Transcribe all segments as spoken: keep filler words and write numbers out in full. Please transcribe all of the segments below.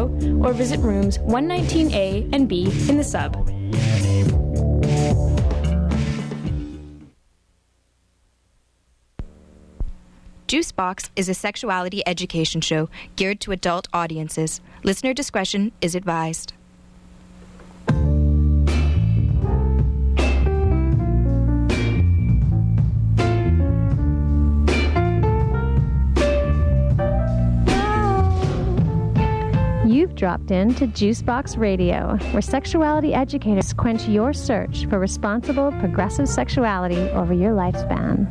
or visit rooms one nineteen A and B in the sub. Juicebox is a sexuality education show geared to adult audiences. Listener discretion is advised. You've dropped in to Juicebox Radio, where sexuality educators quench your search for responsible, progressive sexuality over your lifespan.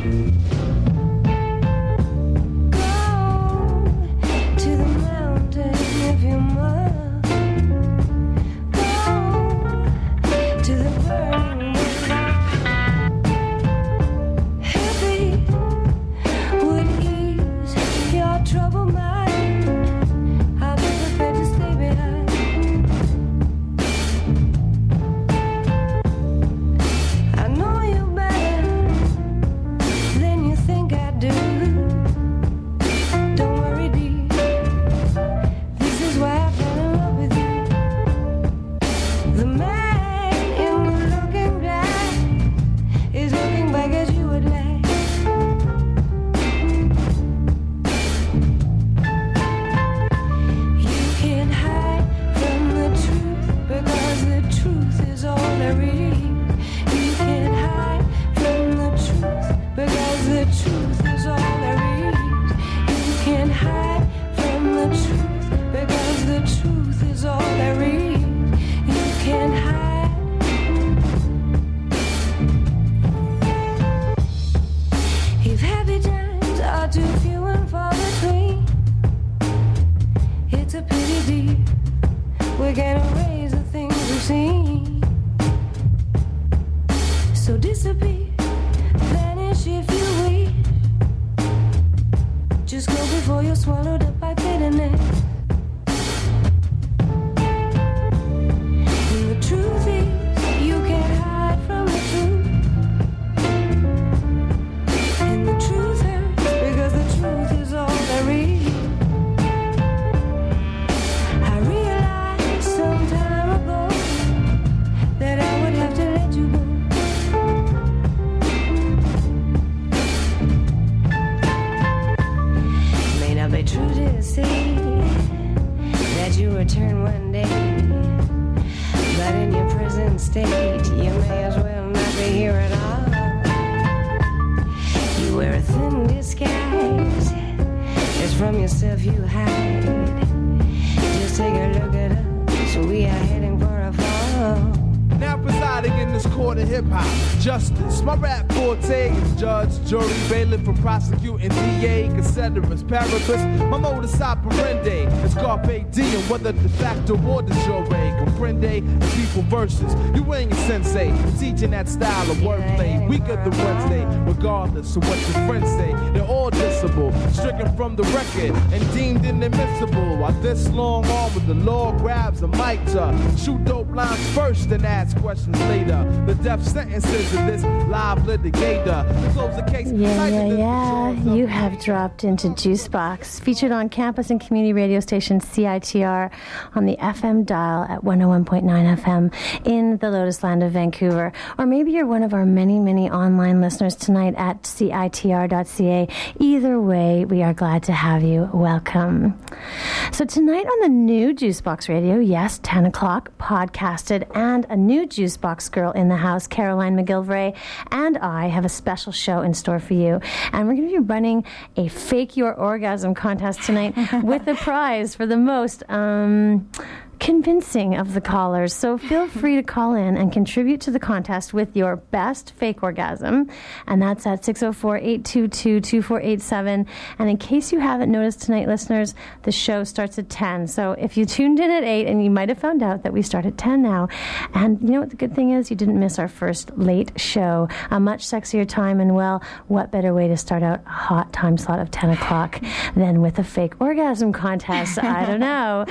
Prosecuting D A, considerus, parapus, my modus operandi is carpe diem, whether de facto or de jure, comprende, and people versus, you ain't a sensei, teaching that style of wordplay, weaker than Wednesday, regardless of what your friends say, they're all dissable, stricken from the record, and deemed inadmissible, while this long arm with the law grabs a mic to shoot dope lines first and ask questions later, the death sentences of this live litigator, to close the case, yeah, yeah, yeah. You have dropped into Juicebox, featured on campus and community radio station C I T R on the F M dial at one oh one point nine F M in the Lotus Land of Vancouver. Or maybe you're one of our many, many online listeners tonight at C I T R dot C A. Either way, we are glad to have you. Welcome. So tonight on the new Juicebox Radio, yes, ten o'clock, podcasted, and a new Juicebox girl in the house, Caroline McGilvray, and I have a special show in store for you. And we're going to be running a Fake Your Orgasm contest tonight with a prize for the most um, convincing of the callers. So feel free to call in and contribute to the contest with your best fake orgasm. And that's at six oh four, eight two two, two four eight seven. And in case you haven't noticed tonight, listeners, the show starts at ten. So if you tuned in at eight, and you might have found out that we start at ten now. And you know what the good thing is? You didn't miss our first late show. A much sexier time. And well, what better way to start out a hot time slot of ten o'clock than with a fake orgasm contest? I don't know.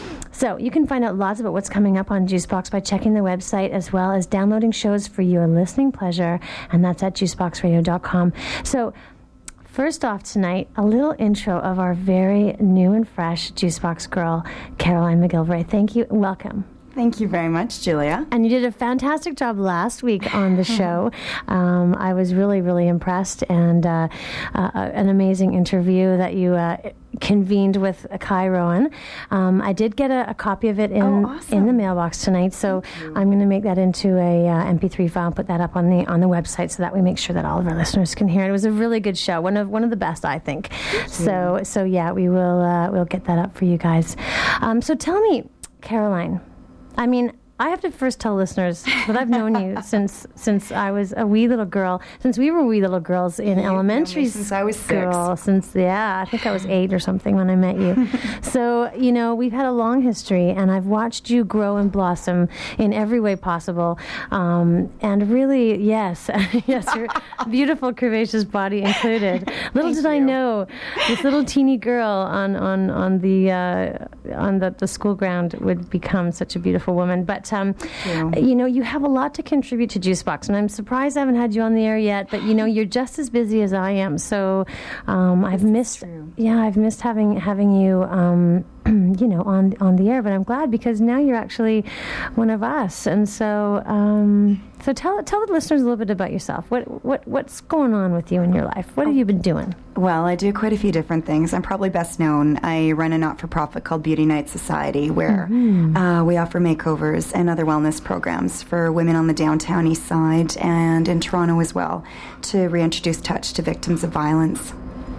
So you can find out lots about what's coming up on Juicebox by checking the website, as well as downloading shows for your listening pleasure, and that's at juicebox radio dot com. So first off tonight, a little intro of our very new and fresh Juicebox girl, Caroline McGilvray. Thank you. Welcome. Thank you very much, Julia. And you did a fantastic job last week on the show. Um, I was really, really impressed, and uh, uh, an amazing interview that you uh, convened with Kai Rowan. Um, I did get a, a copy of it in oh, awesome. in the mailbox tonight, so I'm going to make that into a uh, M P three file and put that up on the on the website so that we make sure that all of our listeners can hear it. It was a really good show, one of one of the best, I think. So, so yeah, we will uh, we'll get that up for you guys. Um, so tell me, Caroline. I mean, I have to first tell listeners that I've known you since since I was a wee little girl. Since we were wee little girls in you elementary school. Since I was six. Girl, since, yeah, I think I was eight or something when I met you. So, you know, we've had a long history, and I've watched you grow and blossom in every way possible. Um, and really, yes, yes, your beautiful, curvaceous body included. Little Thank did I you. know, this little teeny girl on on on the uh, on the, the school ground would become such a beautiful woman. But Um, you. you know, you have a lot to contribute to Juicebox, and I'm surprised I haven't had you on the air yet. But you know, you're just as busy as I am, so um, I've missed. True. Yeah, I've missed having having you. Um, you know, on on the air, but I'm glad because now you're actually one of us, and so um, so tell tell the listeners a little bit about yourself. What what what's going on with you in your life? What have you been doing? Well, I do quite a few different things. I'm probably best known. I run a not-for-profit called Beauty Night Society, where Mm-hmm. uh, we offer makeovers and other wellness programs for women on the downtown east side and in Toronto as well, to reintroduce touch to victims of violence.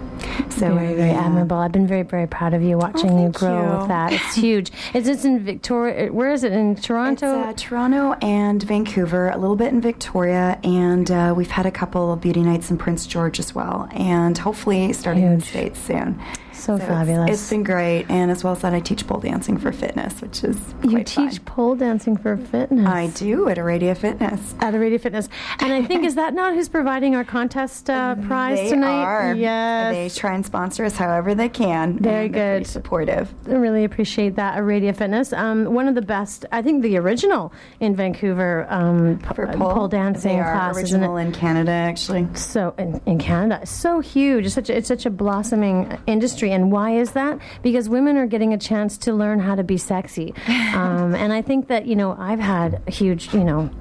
So Very, very yeah. admirable. I've been very, very proud of you watching Oh, you thank grow you. with that. It's huge. Is this in Victoria? Where is it? In Toronto? It's uh, Toronto and Vancouver, a little bit in Victoria, and uh, we've had a couple of beauty nights in Prince George as well, and hopefully starting in the Huge. States soon. So, it's- fabulous. It's been great, and as well as that, I teach pole dancing for fitness, which is You quite teach fun. pole dancing for fitness. I do at Aradia Fitness. At Aradia Fitness. And I think, is that not who's providing our contest uh, prize they tonight? are. Yes. They try and sponsor us however they can. Very and they're good. pretty supportive. I really appreciate that. Aradia Fitness. Um, one of the best, I think the original in Vancouver um, p- For uh, pole, pole dancing they are class. isn't original it? in Canada, actually. So in, in Canada, it's so huge. It's such a, it's such a blossoming industry, and why is that? Because women are getting a chance to learn how to be sexy, um, and I think that you know I've had huge you know.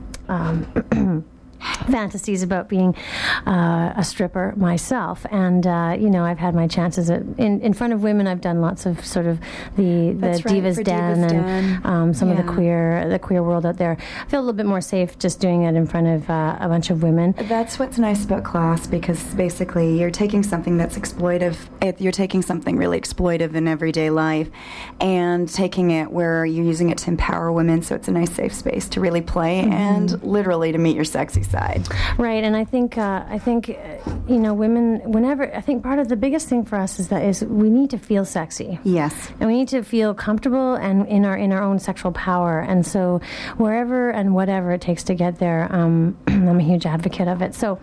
Um, fantasies about being uh, a stripper myself, and uh, you know I've had my chances at, in in front of women. I've done lots of sort of the the That's right, Divas for Den Divas and Den. um, some of the Yeah. queer the queer world out there. I feel a little bit more safe just doing it in front of uh, a bunch of women. That's what's nice about class, because basically you're taking something that's exploitive, it, you're taking something really exploitive in everyday life and taking it where you're using it to empower women, so it's a nice safe space to really play Mm-hmm. and literally to meet your sexy side. Right, and I think uh, I think uh, you know women. Whenever I think part of the biggest thing for us is that is we need to feel sexy. Yes. And we need to feel comfortable and in our in our own sexual power. And so wherever and whatever it takes to get there, um, I'm a huge advocate of it. So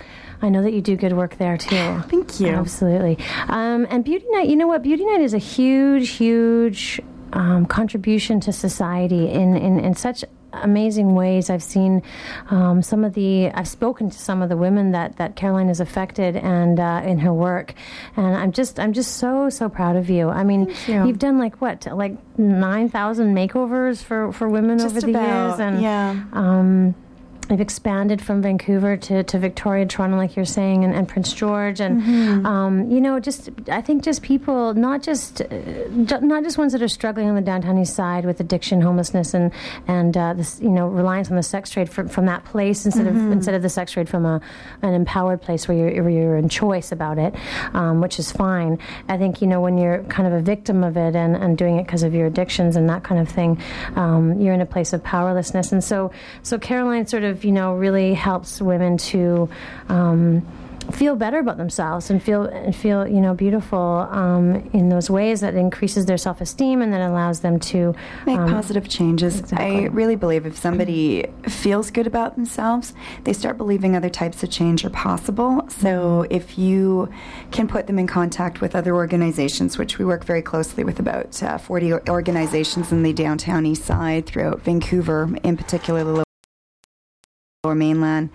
I know that you do good work there too. Thank you. Absolutely. Um, and Beauty Night, you know what? Beauty Night is a huge, huge um, contribution to society in, in, in such amazing ways. I've seen um, some of the, I've spoken to some of the women that, that Caroline has affected and uh, in her work, and I'm just, I'm just so, so proud of you. I mean, Thank you. you've done like what, like nine thousand makeovers for, for women Just over the about, years, and yeah. um, I've expanded from Vancouver to, to Victoria, Toronto, like you're saying, and, and Prince George, and Mm-hmm. um, you know, just I think just people, not just uh, ju- not just ones that are struggling on the downtown east side with addiction, homelessness, and and uh, this you know reliance on the sex trade from, from that place instead Mm-hmm. of instead of the sex trade from a an empowered place where you're where you're in choice about it, um, which is fine. I think you know when you're kind of a victim of it and, and doing it because of your addictions and that kind of thing, um, you're in a place of powerlessness, and so so Caroline sort of you know really helps women to um, feel better about themselves and feel and feel you know beautiful um, in those ways that increases their self-esteem and that allows them to Make um, positive changes. exactly. I really believe if somebody feels good about themselves, they start believing other types of change are possible. So if you can put them in contact with other organizations, which we work very closely with about uh, forty organizations in the downtown east side throughout Vancouver, in particular the Lower Mainland,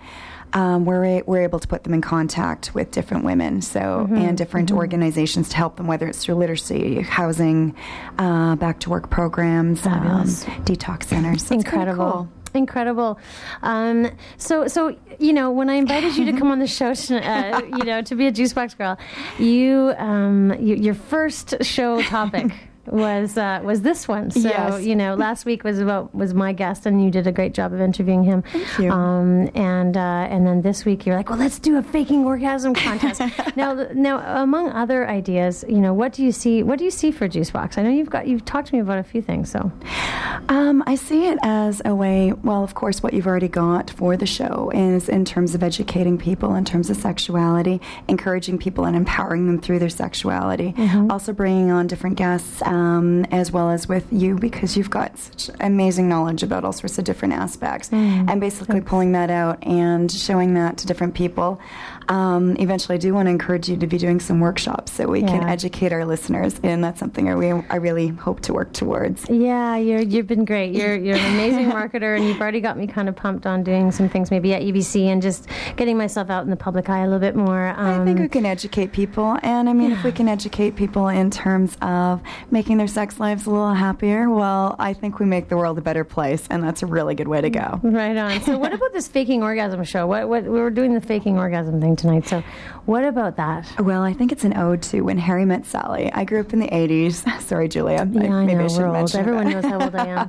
um, we're we're able to put them in contact with different women, so Mm-hmm. and different Mm-hmm. organizations to help them, whether it's through literacy, housing, uh, back to work programs, um, Fabulous. detox centers. So it's kinda Incredible. cool. Incredible. Um, so, so you know, when I invited you to come on the show, to, uh, you know, to be a Juicebox girl, you, um, you your first show topic was uh, was this one. So, Yes. you know, last week was about was my guest, and you did a great job of interviewing him. Thank you. Um, and uh, and then this week you're like, well, let's do a faking orgasm contest. now, now, among other ideas, you know, what do you see? What do you see for Juicebox? I know you've got you've talked to me about a few things. So. Um, I see it as a way, well, of course, what you've already got for the show is in terms of educating people in terms of sexuality, encouraging people and empowering them through their sexuality. Mm-hmm. Also bringing on different guests, um, as well as with you, because you've got such amazing knowledge about all sorts of different aspects. Mm, and basically thanks. pulling that out and showing that to different people. Um, eventually, I do want to encourage you to be doing some workshops so we can Yeah. educate our listeners, and that's something I, re- I really hope to work towards. Yeah, you're, you've been great. You're you're an amazing marketer, and you've already got me kind of pumped on doing some things maybe at U B C and just getting myself out in the public eye a little bit more. Um, I think we can educate people, and I mean, yeah. if we can educate people in terms of making their sex lives a little happier, well, I think we make the world a better place, and that's a really good way to go. Right on. So, what about this faking orgasm show? What what we were doing the faking orgasm thing tonight. So, what about that? Well, I think it's an ode to when Harry met Sally. I grew up in the eighties. Sorry, Julia. Yeah, I, maybe know I should we're old. mention Everyone that. knows how old I am.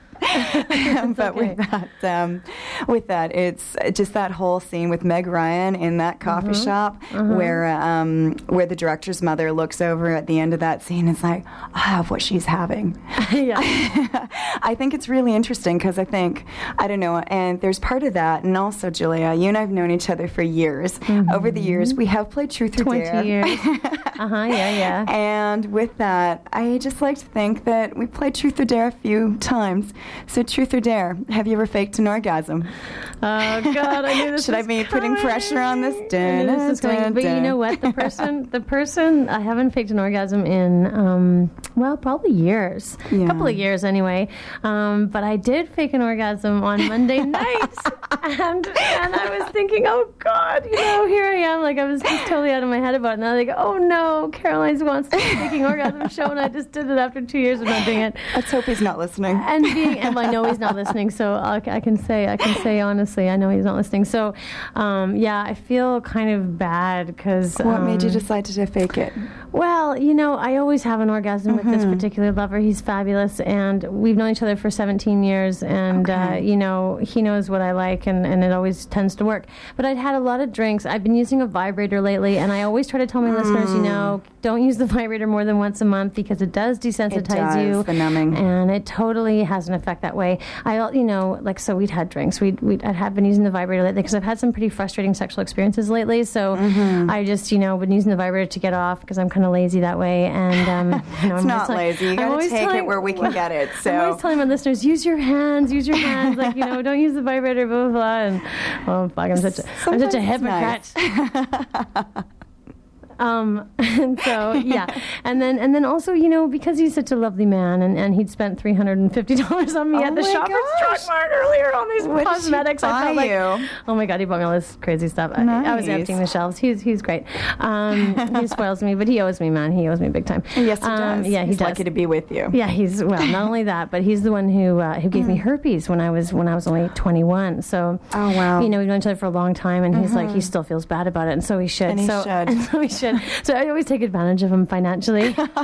but okay. with that, um, with that, it's just that whole scene with Meg Ryan in that coffee Mm-hmm. shop, where um, where the director's mother looks over at the end of that scene and is like, "I have what she's having." yeah. I think it's really interesting because I think I don't know, and there's part of that, and also Julia, you and I've known each other for years. Over the years, we have played Truth or Dare. Twenty years. Uh huh. Yeah. Yeah. And with that, I just like to think that we played Truth or Dare a few times. So, Truth or Dare, have you ever faked an orgasm? Oh God, I knew this. Should I was be putting coming. pressure on this? I knew this was Dun, coming. dun, But you dun. know what? The person, the person, I haven't faked an orgasm in, um, well, probably years, a Yeah. couple of years anyway. Um, but I did fake an orgasm on Monday night, and and I was thinking, oh God, you know, here I am, like I was just totally out of my head about it. And I was like, oh no, Caroline's wants to be faking orgasm show, and I just did it after two years of not doing it. Let's hope he's not listening. And being, and I know he's not listening, so I'll, I can say, I can say honestly, I know he's not listening. So, um, yeah, I feel kind of bad because. What um, made you decide to fake it? Well, you know, I always have an orgasm with Mm-hmm. this particular lover. He's fabulous, and we've known each other for seventeen years, and, uh, Okay. you know, he knows what I like, and, and it always tends to work. But I'd had a lot of drinks. I've been using a vibrator lately, and I always try to tell my Mm. listeners, you know, don't use the vibrator more than once a month because it does desensitize It does, you. the numbing. And it totally has an effect that way. I, al- you know, like, so we'd had drinks. We'd, we'd I'd have been using the vibrator lately because I've had some pretty frustrating sexual experiences lately. So Mm-hmm. I just, you know, been using the vibrator to get off because I'm kind of lazy that way. And, um, you know, It's I'm not just like- lazy. You I'm got to always take telling- it where we can get it. I'm So always telling my listeners, use your hands, use your hands. Like, you know, don't use the vibrator, blah, blah, blah. And, oh, fuck, I'm such a, I'm such a Sometimes it's hypocrite. Um, and so, yeah. And then, and then also, you know, because he's such a lovely man and, and he'd spent three hundred fifty dollars on me Oh at the my Shoppers gosh. Drug Mart earlier on these What did he cosmetics. I felt buy like, you? oh my God, he bought me all this crazy stuff. I, I was Nice. emptying the shelves. He's, he's great. Um, he spoils me, but he owes me, man. He owes me big time. yes, he Um, does. Yeah, he he's does. lucky to be with you. Yeah, he's well. Not only that, but he's the one who uh, who gave me herpes when I was when I was only twenty-one. So, Oh, wow. you know, we've known each other for a long time, and he's like, he still feels bad about it, and so he should. And he so, should. And so he should. So I always take advantage of him financially, and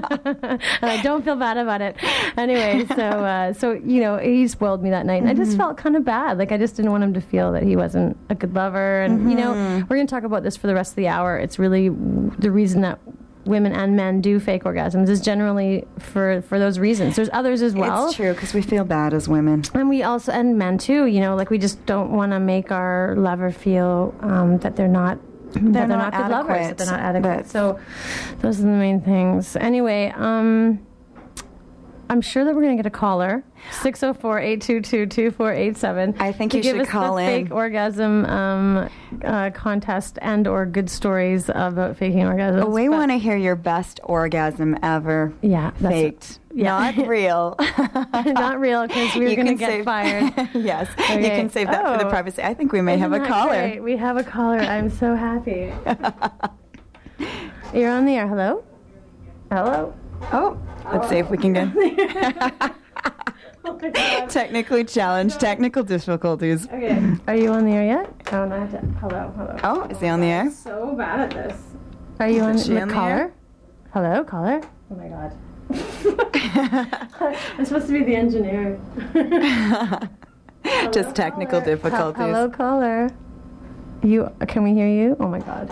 I don't feel bad about it. Anyway, so uh, so you know, he spoiled me that night, and I just felt kind of bad. Like I just didn't want him to feel that he wasn't a good lover. And you know, we're going to talk about this for the rest of the hour. It's really the reason that women and men do fake orgasms is generally for for those reasons. There's others as well. It's true because we feel bad as women. And we also, and men too, you know, like we just don't want to make our lover feel um, that they're not, that they're not not good lovers, that adequate. they're not adequate. That's- So those are the main things. Anyway, um, I'm sure that we're going to get a caller, six oh four, eight two two, two four eight seven. I think to you give should us call the in. fake orgasm um, uh, contest and or good stories about faking orgasms. We But- want to hear your best orgasm ever Yeah, that's faked. Yeah. Not real. Not real, because we were You going to can get save- fired. Yes, you Okay. can save that for the Oh. privacy. I think we may Isn't have a that caller. great? We have a caller. I'm so happy. You're on the air. Hello? Hello? Oh, let's see if we can get Oh my God. technically challenged, technical difficulties. Okay. Are you on the air yet? Oh, no, I have to. Hello, hello. Oh, is he on the air? So bad at this. Are you on Is she the on the caller? air? Hello, caller? Oh my God. I'm supposed to be the engineer. Just technical Caller. difficulties. Hel- Hello, caller. You? Can we hear you? Oh my God.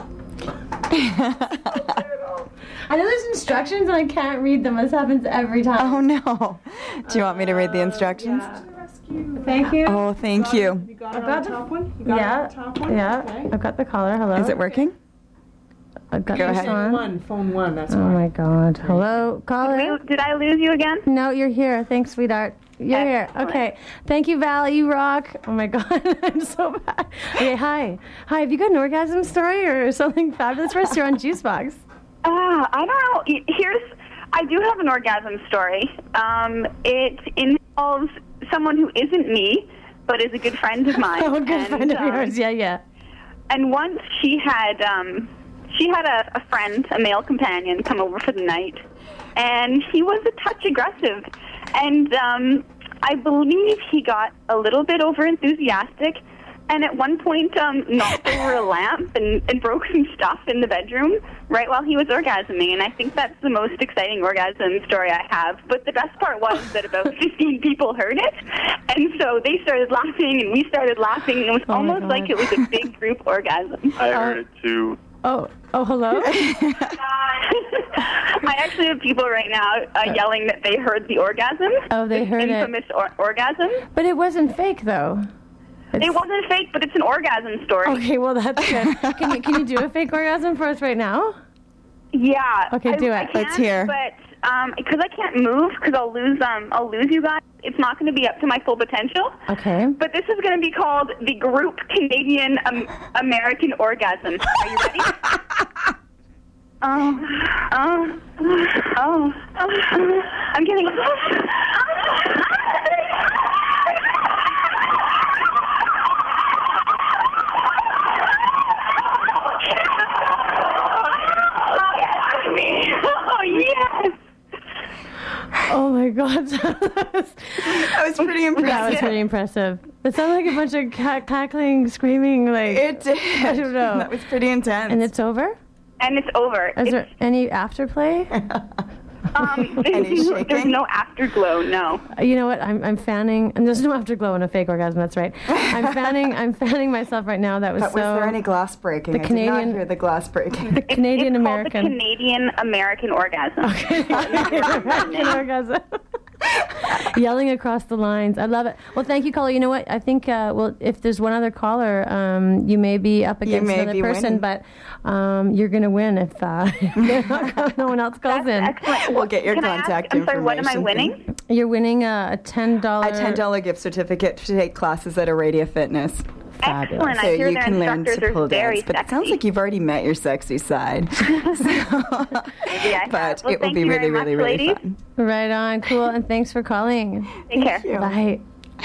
I know there's instructions and I can't read them. This happens every time. Oh no. Do you want me to read the instructions? Yeah. Thank you. Oh, thank you. You got I've it got on the- the top one? You got Yeah. it on the top one? Yeah. Okay. I've got the caller. Hello. Is it working? I've got Go this ahead. on. One, phone one, that's Oh why. my God. Hello, caller. Did I lose you again? No, you're here. Thanks, sweetheart. You're here. Excellent. Okay. Thank you, Val. You rock. Oh my God. I'm so bad. Okay, hi. Hi. Have you got an orgasm story or something fabulous for us? You're on Juicebox. Uh, I don't know. Y- Here's, I do have an orgasm story. Um, it involves someone who isn't me, but is a good friend of mine. Oh, good and, friend of um, yours. Yeah, yeah. And once she had, um, she had a, a friend, a male companion, come over for the night, and he was a touch aggressive. And um, I believe he got a little bit over enthusiastic, and at one point um, knocked over a lamp and, and broke some stuff in the bedroom right while he was orgasming. And I think that's the most exciting orgasm story I have. But the best part was that about fifteen people heard it, and so they started laughing, and we started laughing, and it was Oh my almost God. like it was a big group orgasm. I heard it too. Oh, oh, hello? I actually have people right now uh, yelling that they heard the orgasm. Oh, they the heard it. infamous or- orgasm. But it wasn't fake, though. It wasn't fake, but it's an orgasm story. Okay, well, that's good. Can you, can you do a fake orgasm for us right now? Yeah. Okay, I, do I it. can, Let's hear. But um, because I can't move, because I'll lose, um, I'll lose you guys. It's not going to be up to my full potential. Okay. But this is going to be called the Group Canadian um, American Orgasm. Are you ready? Oh, oh, oh, oh, I'm getting. Oh, yes! Oh my God. that, was, That was pretty that was impressive. pretty impressive. It sounded like a bunch of ca- cackling, screaming, like. It did. I don't know. That was pretty intense. And it's over? And it's over. Is It's, there any afterplay? um, Any there's, no, shaking? there's no afterglow, no. You know what? I'm I'm fanning, and there's no afterglow in a fake orgasm. That's right. I'm fanning. I'm fanning myself right now. That was But so. was there any glass breaking? The I did Canadian- not hear the glass breaking. the Canadian it's American. called the Canadian American Orgasm. American orgasm. Yelling across the lines. I love it. Well, thank you, caller. You know what? I think, uh, well, if there's one other caller, um, you may be up against may another be person, winning. but um, you're going to win if uh, no one else calls That's in. excellent. We'll get your Can I contact ask, I'm sorry, what am I information. winning? You're winning a, a ten dollars. A ten dollar gift certificate to take classes at Aradia Fitness. Excellent. So I hear you their can learn instructors to are pull very dance. But it sexy. sounds like you've already met your sexy side. So- Maybe I but have. Well, it will thank be you really, very really, much, really ladies. fun. Right on. Cool. And thanks for calling. Take care. you. Bye.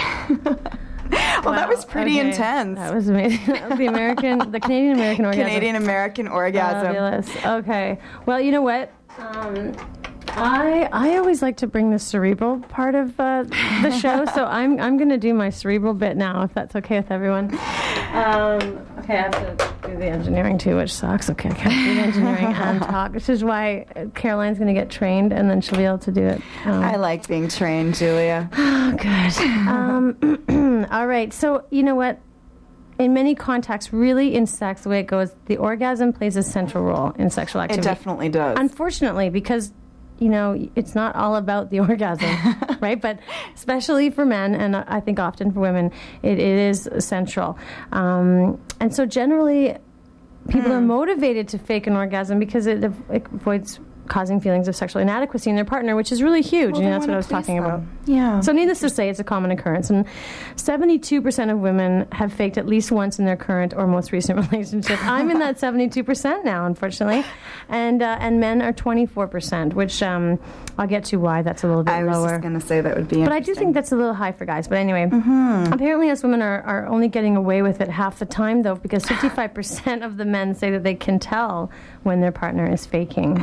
Well, that was pretty Okay. intense. That was amazing. That was the American, the Canadian American orgasm. Canadian American orgasm. Fabulous. Okay. Well, you know what? Um, I I always like to bring the cerebral part of uh, the show, so I'm I'm going to do my cerebral bit now, if that's okay with everyone. Um, okay, I have to do the engineering too, which sucks. Okay, I can't do the engineering and talk, which is why Caroline's going to get trained, and then she'll be able to do it. Um, I like being trained, Julia. Oh, good. Um, all right. So, you know what? In many contexts, really in sex, the way it goes, the orgasm plays a central role in sexual It activity. definitely does. Unfortunately, because, you know, it's not all about the orgasm, right? But especially for men, and I think often for women, it, it is central. Um, and so generally, people Hmm. are motivated to fake an orgasm because it, av- it avoids causing feelings of sexual inadequacy in their partner, which is really huge. Well, and they that's what I wanna was talking please about. them. Yeah. So needless to say, it's a common occurrence. And seventy-two percent of women have faked at least once in their current or most recent relationship. I'm in that seventy-two percent now, unfortunately. And uh, and men are twenty-four percent, which um, I'll get to why that's a little bit I was lower. just going to say that would be But I do think that's a little high for guys. But anyway, Mm-hmm. apparently us women are, are only getting away with it half the time, though, because fifty-five percent of the men say that they can tell when their partner is faking.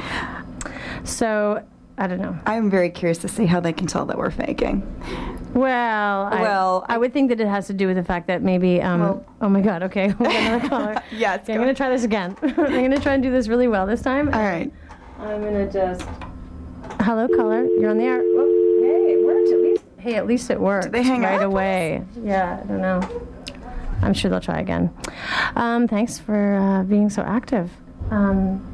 So, I don't know. I'm very curious to see how they can tell that we're faking. Well, I, Well, I, I- would think that it has to do with the fact that maybe, um, Well- oh my God, okay, we've got another caller. Yes, Okay, I'm go. going to try this again. I'm going to try and do this really well this time. All right. I'm going to just, hello, caller, you're on the air. Oh, hey, it worked at least. Hey, at least it worked. Did they hang right up? away. Yeah, I don't know. I'm sure they'll try again. Um, thanks for uh, being so active. Um,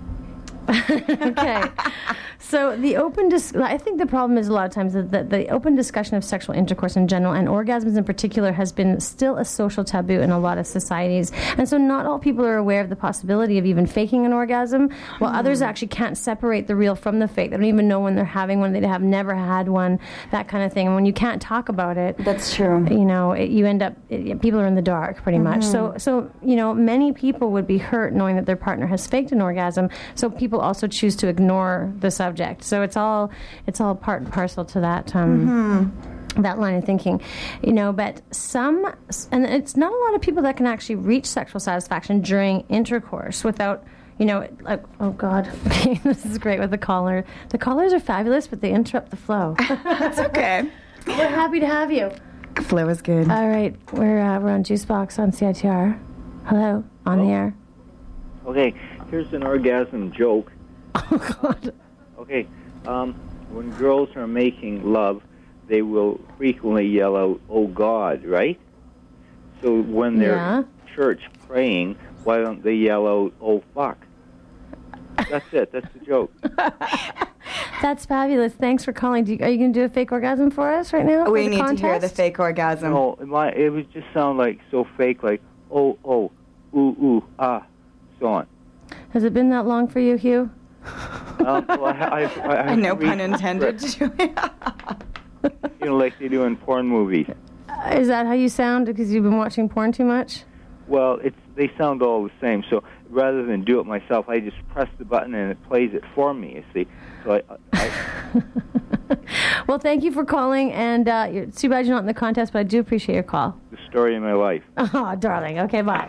okay. So the open dis- I think the problem is a lot of times that the, the open discussion of sexual intercourse in general and orgasms in particular has been still a social taboo in a lot of societies. And so not all people are aware of the possibility of even faking an orgasm, while Hmm. others actually can't separate the real from the fake. They don't even know when they're having one. They have never had one, that kind of thing. And when you can't talk about it, That's true. you know, it, you end up, it, people are in the dark pretty much. Mm-hmm. So, so, you know, many people would be hurt knowing that their partner has faked an orgasm. So people also choose to ignore the subject. So it's all, it's all part and parcel to that, um, Mm-hmm. that line of thinking, you know, but some, and it's not a lot of people that can actually reach sexual satisfaction during intercourse without, you know, like, oh God, okay, this is great with the caller. The callers are fabulous, but they interrupt the flow. That's okay. We're happy to have you. Flow is good. All right, we're uh, we're on Juicebox on C I T R. Hello, on the air. Okay, here's an orgasm joke. Oh God. Okay, um, when girls are making love, they will frequently yell out, "Oh God," right? So when they're Yeah. in church praying, why don't they yell out, "Oh fuck"? That's it. That's the joke. That's fabulous. Thanks for calling. Do you, are you going to do a fake orgasm for us right now? we for the need to hear the contest? fake orgasm. No, it might- it would just sound like so fake, like "Oh oh, ooh ooh ah," so on. Has it been that long for you, Hugh? Um, well, I, I, I, I no read pun intended. You know, like they do in porn movies. Uh, is that how you sound because you've been watching porn too much? Well, it's they sound all the same. So rather than do it myself, I just press the button and it plays it for me. You see, so I. I Well, thank you for calling, and uh, it's too bad you're not in the contest, but I do appreciate your call. the story of my life. Oh, darling. Okay, bye.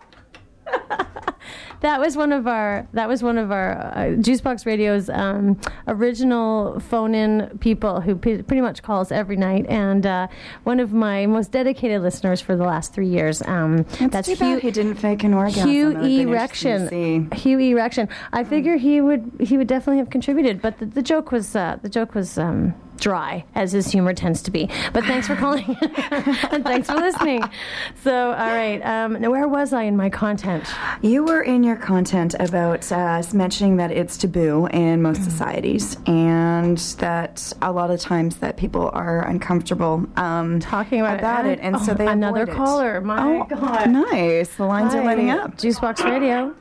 That was one of our. That was one of our uh, Juicebox Radio's um, original phone-in people who p- pretty much calls every night, and uh, one of my most dedicated listeners for the last three years. Um, That's, that's too Hugh, bad he didn't fake an orgasm. Hugh That would've been Erection. interesting to see. Hugh Erection. I figure he would. He would definitely have contributed, but the, the joke was. Uh, the joke was. Um, dry, as his humor tends to be. But thanks for calling, and thanks for listening. So, all right, um, now where was I in my content? You were in your content about uh, mentioning that it's taboo in most societies, and that a lot of times that people are uncomfortable um, Talking about, about it, it, and so oh, they another avoid it. caller. My Oh, God, nice! The lines Hi. are lighting up. Juicebox Radio.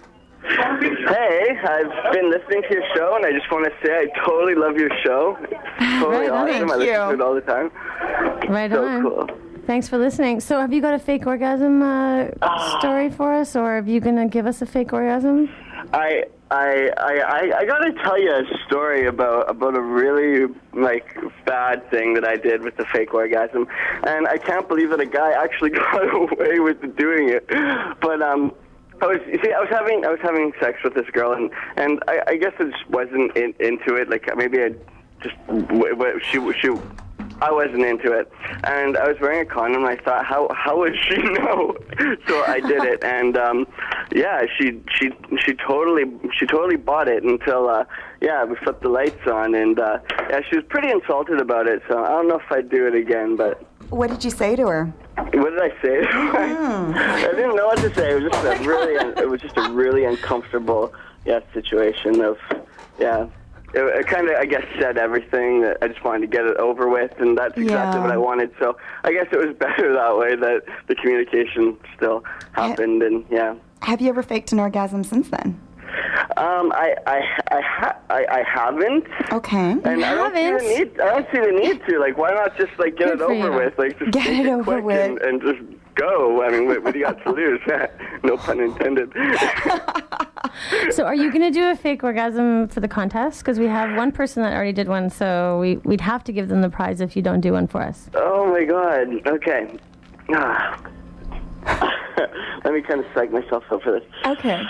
Hey, I've been listening to your show, and I just want to say I totally love your show. It's totally Right on. awesome. Thank I listen you. to it all the time. Right so on. cool. Thanks for listening. So, have you got a fake orgasm uh, story for us, or are you going to give us a fake orgasm? I I I I, I got to tell you a story about about a really like bad thing that I did with the fake orgasm, and I can't believe that a guy actually got away with doing it. But um. I was, you see, I was having, I was having sex with this girl, and and I, I guess I just wasn't in, into it. Like maybe I just, w- w- she, she, I wasn't into it, and I was wearing a condom. And I thought, how, how would she know? So I did it, and um, yeah, she, she, she totally, she totally bought it until, uh, yeah, we flipped the lights on, and uh, yeah, she was pretty insulted about it. So I don't know if I'd do it again, but. What did you say to her? What did I say? I didn't know what to say. It was just a really, it was just a really uncomfortable, yeah, situation of, yeah. It, it kind of, I guess, said everything. That I just wanted to get it over with, and that's exactly Yeah. what I wanted. So I guess it was better that way. That the communication still happened, and yeah. Have you ever faked an orgasm since then? Um, I I I, ha- I I haven't. Okay. And I don't see the need. I don't see the need to. Like, why not just like get Good it for over you. with? Like, just Get make it over quick with. and, and just go. I mean, what, what do you got to lose? No pun intended. So are you going to do a fake orgasm for the contest? Because we have one person that already did one, so we, we'd have to give them the prize if you don't do one for us. Oh my God. Okay. Ah. Let me kind of psych myself up for this. Okay.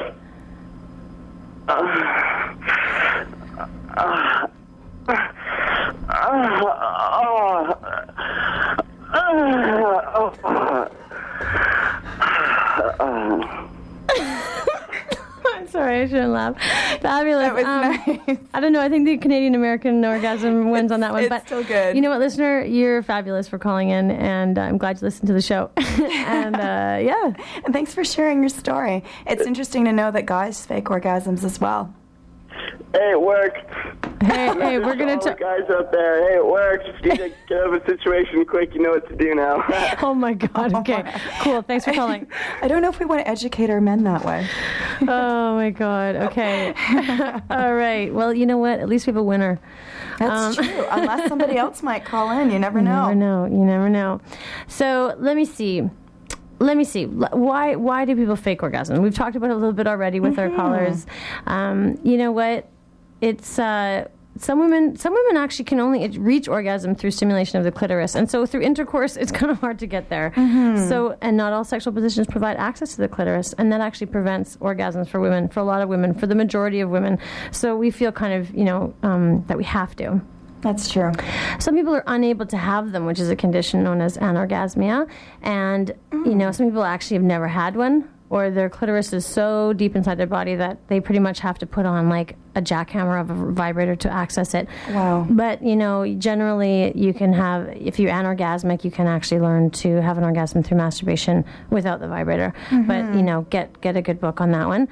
Uh, uh, uh, uh, uh, uh, I'm sorry, I shouldn't laugh. Fabulous. That was Um, nice. I don't know. I think the Canadian American orgasm wins on that one. it's but still good. You know what, listener? You're fabulous for calling in, and I'm glad you listened to the show. and uh, yeah. And thanks for sharing your story. It's interesting to know that guys fake orgasms as well. Hey, it worked. Hey, hey, we're gonna. All the T- guys up there. Hey, it worked. Just need to get out of a situation quick. You know what to do now. oh my God. Okay. Cool. Thanks for calling. I don't know if we want to educate our men that way. Oh my God. Okay. All right. Well, you know what? At least we have a winner. That's Um, true. Unless somebody else might call in, you never You know. never know. You never know. So let me see. Let me see. L- Why why do people fake orgasm? We've talked about it a little bit already with our callers. Um, you know what? It's uh, some women. Some women actually can only reach orgasm through stimulation of the clitoris, and so through intercourse, it's kind of hard to get there. So, and not all sexual positions provide access to the clitoris, and that actually prevents orgasms for women, for a lot of women, for the majority of women. So we feel kind of, you know, um, that we have to. That's true. Some people are unable to have them, which is a condition known as anorgasmia. And, you know, some people actually have never had one, or their clitoris is so deep inside their body that they pretty much have to put on, like, a jackhammer of a vibrator to access it. Wow. But, you know, generally you can have, if you're anorgasmic, you can actually learn to have an orgasm through masturbation without the vibrator. But, you know, get get a good book on that one.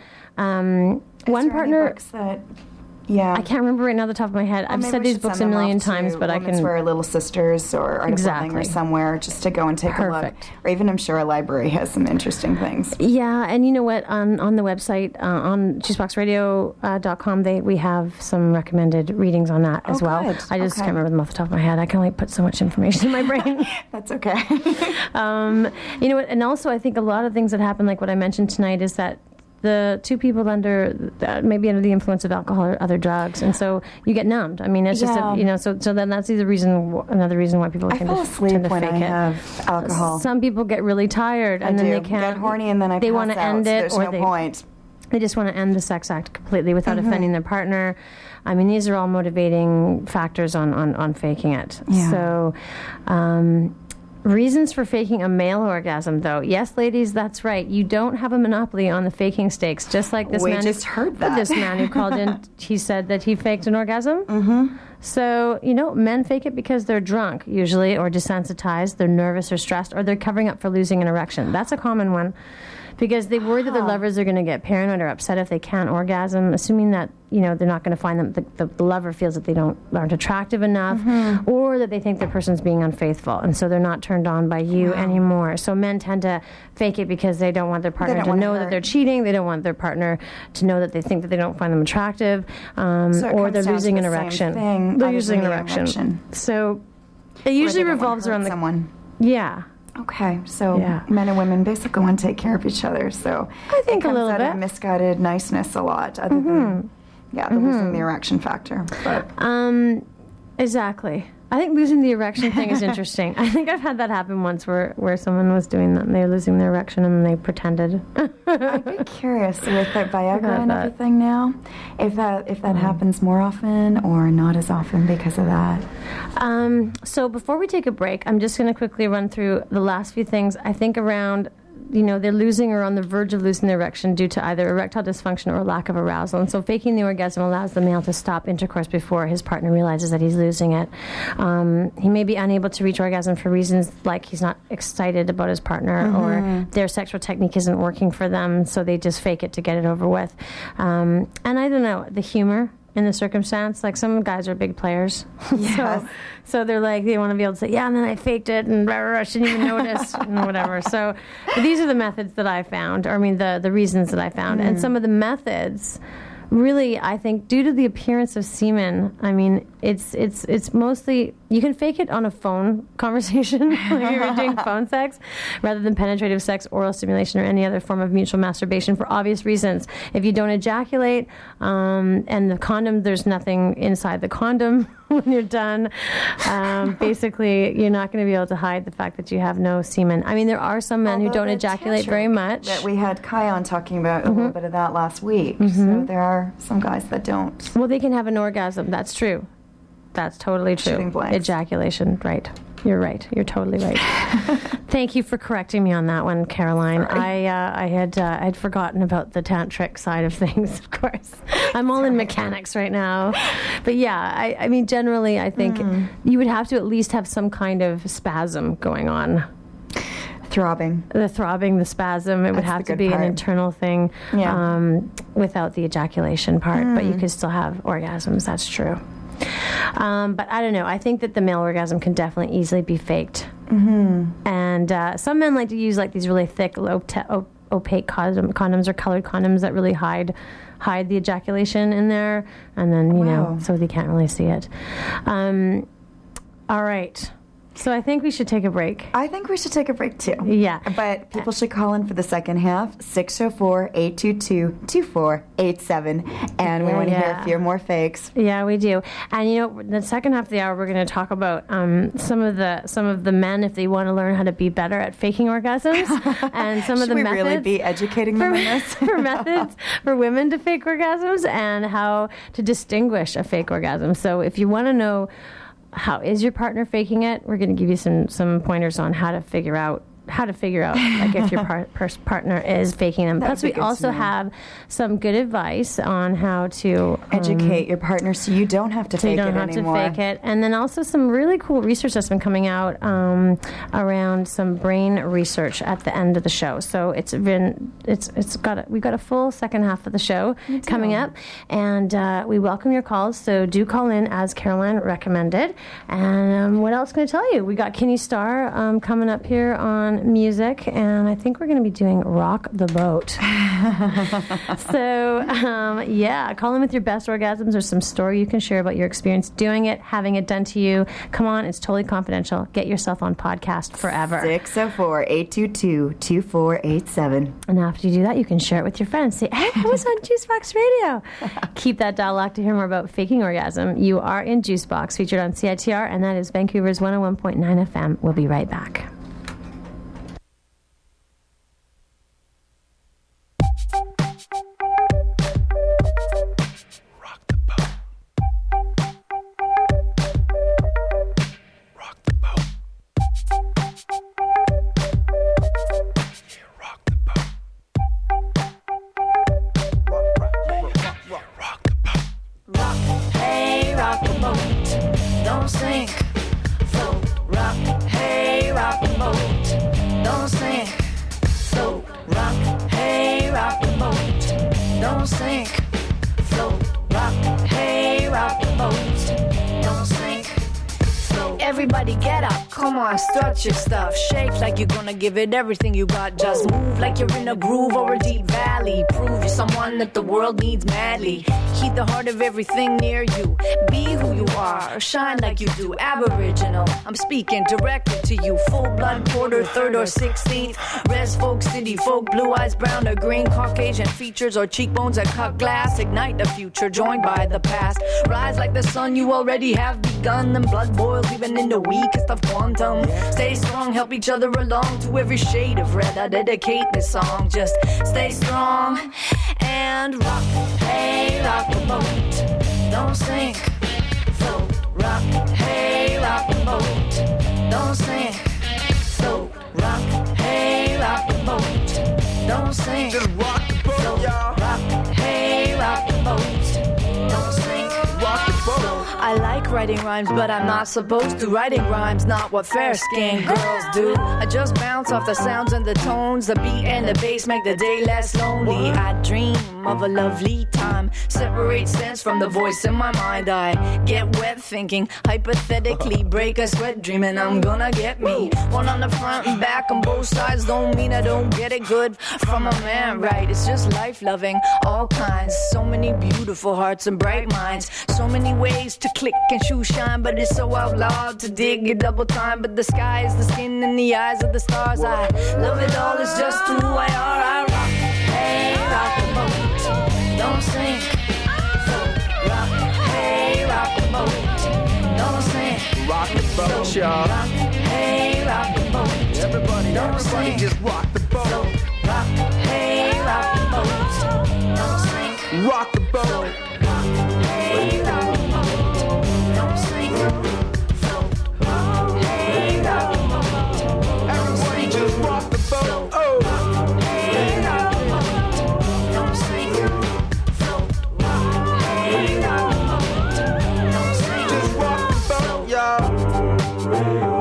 Um, Is one there any partner... books that, yeah. I can't remember right now off the top of my head. Well, I've maybe said we these should books a send them million off to times, but I Women's can... Wear Little Sisters or Art of Exactly. Loving or somewhere just to go and take Perfect. a look. Or even I'm sure a library has some interesting things. Yeah, and you know what? On on the website, uh, on juice box radio dot com, they we have some recommended readings on that as Oh, well. good. I just Okay. can't remember them off the top of my head. I can only put so much information in my brain. That's okay. um, you know what? And also, I think a lot of things that happen, like what I mentioned tonight, is that the two people under uh, maybe under the influence of alcohol or other drugs, and so you get numbed. I mean, it's just Yeah. a, you know. So so then that's the reason. Another reason why people I tend fall to, asleep tend to when fake I it. have alcohol. Some people get really tired, and I then do. they can't Get horny and then I they pass want to out, end so it, there's or no they point. they just want to end the sex act completely without offending their partner. I mean, these are all motivating factors on on, on faking it. Yeah. So. Um, Reasons for faking a male orgasm, though. Yes, ladies, that's right. You don't have a monopoly on the faking stakes. Just like this We man. just who, heard that. This man who called in, he said that he faked an orgasm. Mm-hmm. So, you know, men fake it because they're drunk, usually, or desensitized, they're nervous or stressed, or they're covering up for losing an erection. That's a common one. Because they worry that their lovers are going to get paranoid or upset if they can't orgasm, assuming that, you know, they're not going to find them. The, the, the lover feels that they don't aren't attractive enough, Mm-hmm. or that they think the person's being unfaithful, and so they're not turned on by you anymore. So men tend to fake it because they don't want their partner don't to wanna know that hurt. they're cheating. They don't want their partner to know that they think that they don't find them attractive, um, So it or comes they're down to losing the an same erection. thing They're other losing an than the erection. erection. So it Or usually they don't wanna revolves hurt around the someone. yeah. Okay, so Yeah. men and women basically want to take care of each other. So I think it a comes little out bit. Mm-hmm. of misguided niceness a lot, other than yeah, the losing the erection factor. But Um, exactly. I think losing the erection thing is interesting. I think I've had that happen once where, where someone was doing that and they were losing their erection and they pretended. I'd be curious with the Viagra About and that. everything now, if that if that happens more often or not as often because of that. Um, so before we take a break, I'm just going to quickly run through the last few things. I think around, you know, they're losing or on the verge of losing their erection due to either erectile dysfunction or lack of arousal. And so faking the orgasm allows the male to stop intercourse before his partner realizes that he's losing it. Um, he may be unable to reach orgasm for reasons like he's not excited about his partner or their sexual technique isn't working for them, so they just fake it to get it over with. Um, and I don't know, the humor in the circumstance. Like some guys are big players. Yes. so, so they're like, they want to be able to say, yeah, and then I faked it and rah, rah, rah, I shouldn't even notice and whatever. So these are the methods that I found, or I mean the, the reasons that I found. Mm. And some of the methods, really, I think, due to the appearance of semen, I mean, it's it's it's mostly, you can fake it on a phone conversation, like if you're doing phone sex, rather than penetrative sex, oral stimulation, or any other form of mutual masturbation for obvious reasons. If you don't ejaculate, um, and the condom, there's nothing inside the condom when you're done, um, basically, you're not going to be able to hide the fact that you have no semen. I mean, there are some men Although who don't ejaculate very much. That we had Kai on talking about mm-hmm. a little bit of that last week. Mm-hmm. So there are some guys that don't. Well, they can have an orgasm. That's true. That's totally true. Shooting blanks. Ejaculation, right. You're right. You're totally right. Thank you for correcting me on that one, Caroline. Sorry. I uh, I had uh, I'd forgotten about the tantric side of things. Of course, I'm all in mechanics right now. But yeah, I, I mean, generally, I think mm. you would have to at least have some kind of spasm going on. Throbbing. The throbbing, the spasm. It That's would have to good be part. an internal thing, Yeah. um, without the ejaculation part. Mm. But you could still have orgasms. That's true. Um, but I don't know. I think that the male orgasm can definitely easily be faked. Mm-hmm. And uh, some men like to use like these really thick, low te- op- opaque condom- condoms or colored condoms that really hide hide the ejaculation in there, and then you Wow. know, so they can't really see it. Um, all right. So I think we should take a break. I think we should take a break too. Yeah. But people should call in for the second half, six oh four, eight two two, two four eight seven. And we Yeah, want to hear yeah. a few more fakes. Yeah, we do. And you know, the second half of the hour, we're going to talk about um, some of the some of the men if they want to learn how to be better at faking orgasms, and some of Should the we methods really be educating for, them on this? for methods for women to fake orgasms and how to distinguish a fake orgasm. So if you want to know how is your partner faking it, we're going to give you some some pointers on how to figure out how to figure out like if your par- per- partner is faking them. That Plus, would we be good to also know. have some good advice on how to um, Educate your partner so you don't have to so you fake don't it have anymore. to fake it. And then also some really cool research that's been coming out um, around some brain research at the end of the show. So it's been it's it's got a, we've got a full second half of the show coming up, and uh, we welcome your calls. So do call in as Caroline recommended. And um, what else can I tell you? We got Kenny Starr um, coming up here on music, and I think we're going to be doing Rock the Boat. So um, yeah, call in with your best orgasms or some story you can share about your experience doing it, having it done to you. Come on, it's totally confidential. Get yourself on podcast forever. six oh four, eight two two, two four eight seven. And after you do that, you can share it with your friends. Say, hey, I was on Juicebox Radio. Keep that dial locked to hear more about faking orgasm. You are in Juicebox, featured on C I T R, and that is Vancouver's one oh one point nine F M. We'll be right back. Everybody get up, come on, start your stuff. Shake like you're gonna give it everything you got. Just move like you're in a groove or a deep valley. Prove you're someone that the world needs madly. Keep the heart of everything near you. Be who you are, shine like you do. Aboriginal, I'm speaking directly to you. Full blood, quarter, third or sixteenth. Res folk, city folk, blue eyes, brown or green. Caucasian features or cheekbones that cut glass. Ignite the future, joined by the past. Rise like the sun, you already have begun. Them blood boils, even in the weakest of quantum. Stay strong, help each other along. To every shade of red, I dedicate this song. Just stay strong and rock. Hey, rock the boat. Don't sink, float. Rock. Hey, rock the boat. Don't sink, float. Rock. Hey, rock the boat. Don't sink, Just rock the boat, float. y'all. Rock. Hey, rock the boat. Don't sink, Rock the boat. I like writing rhymes, but I'm not supposed to. Writing rhymes, not what fair-skinned girls do. I just bounce off the sounds and the tones. The beat and the bass make the day less lonely. I dream of a lovely time. Separate sense from the voice in my mind. I get wet thinking, hypothetically break a sweat dreaming I'm gonna get me. One on the front and back on both sides. Don't mean I don't get it good from a man, right? It's just life loving all kinds. So many beautiful hearts and bright minds. So many ways to click and shoe shine, but it's so outlawed to dig it double time. But the sky is the skin in the eyes of the stars. I love it all, it's just who I are. I rock, hey, rock the boat, don't sink. Rock, hey, rock the boat, don't sink. Rock the boat, y'all. Rock, hey, rock the boat, Everybody, don't everybody sink. just rock the boat. Rock, hey, rock the boat, don't sink. Rock the boat. Hey, rock the boat, don't sink. Hey, rock the boat, Everybody just rock the boat. Oh. hey, rock the boat, don't sink. Hey, rock the boat, don't sink. Just rock the boat, y'all.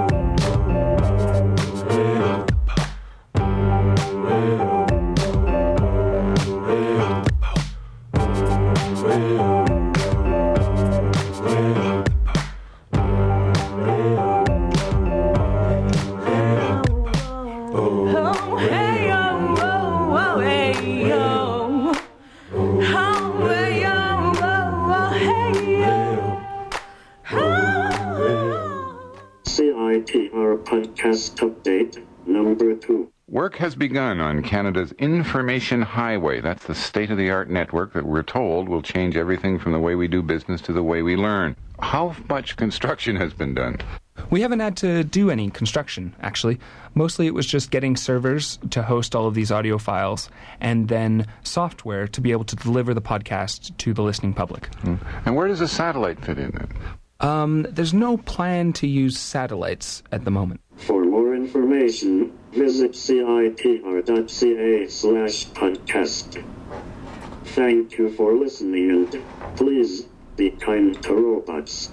C I T R Podcast Update Number two. Work has begun on Canada's Information Highway. That's the state-of-the-art network that we're told will change everything from the way we do business to the way we learn. How much construction has been done? We haven't had to do any construction, actually. Mostly it was just getting servers to host all of these audio files and then software to be able to deliver the podcast to the listening public. Hmm. And where does a satellite fit in then? Um, there's no plan to use satellites at the moment. For more information, visit citr.ca slash podcast. Thank you for listening and please be kind to robots.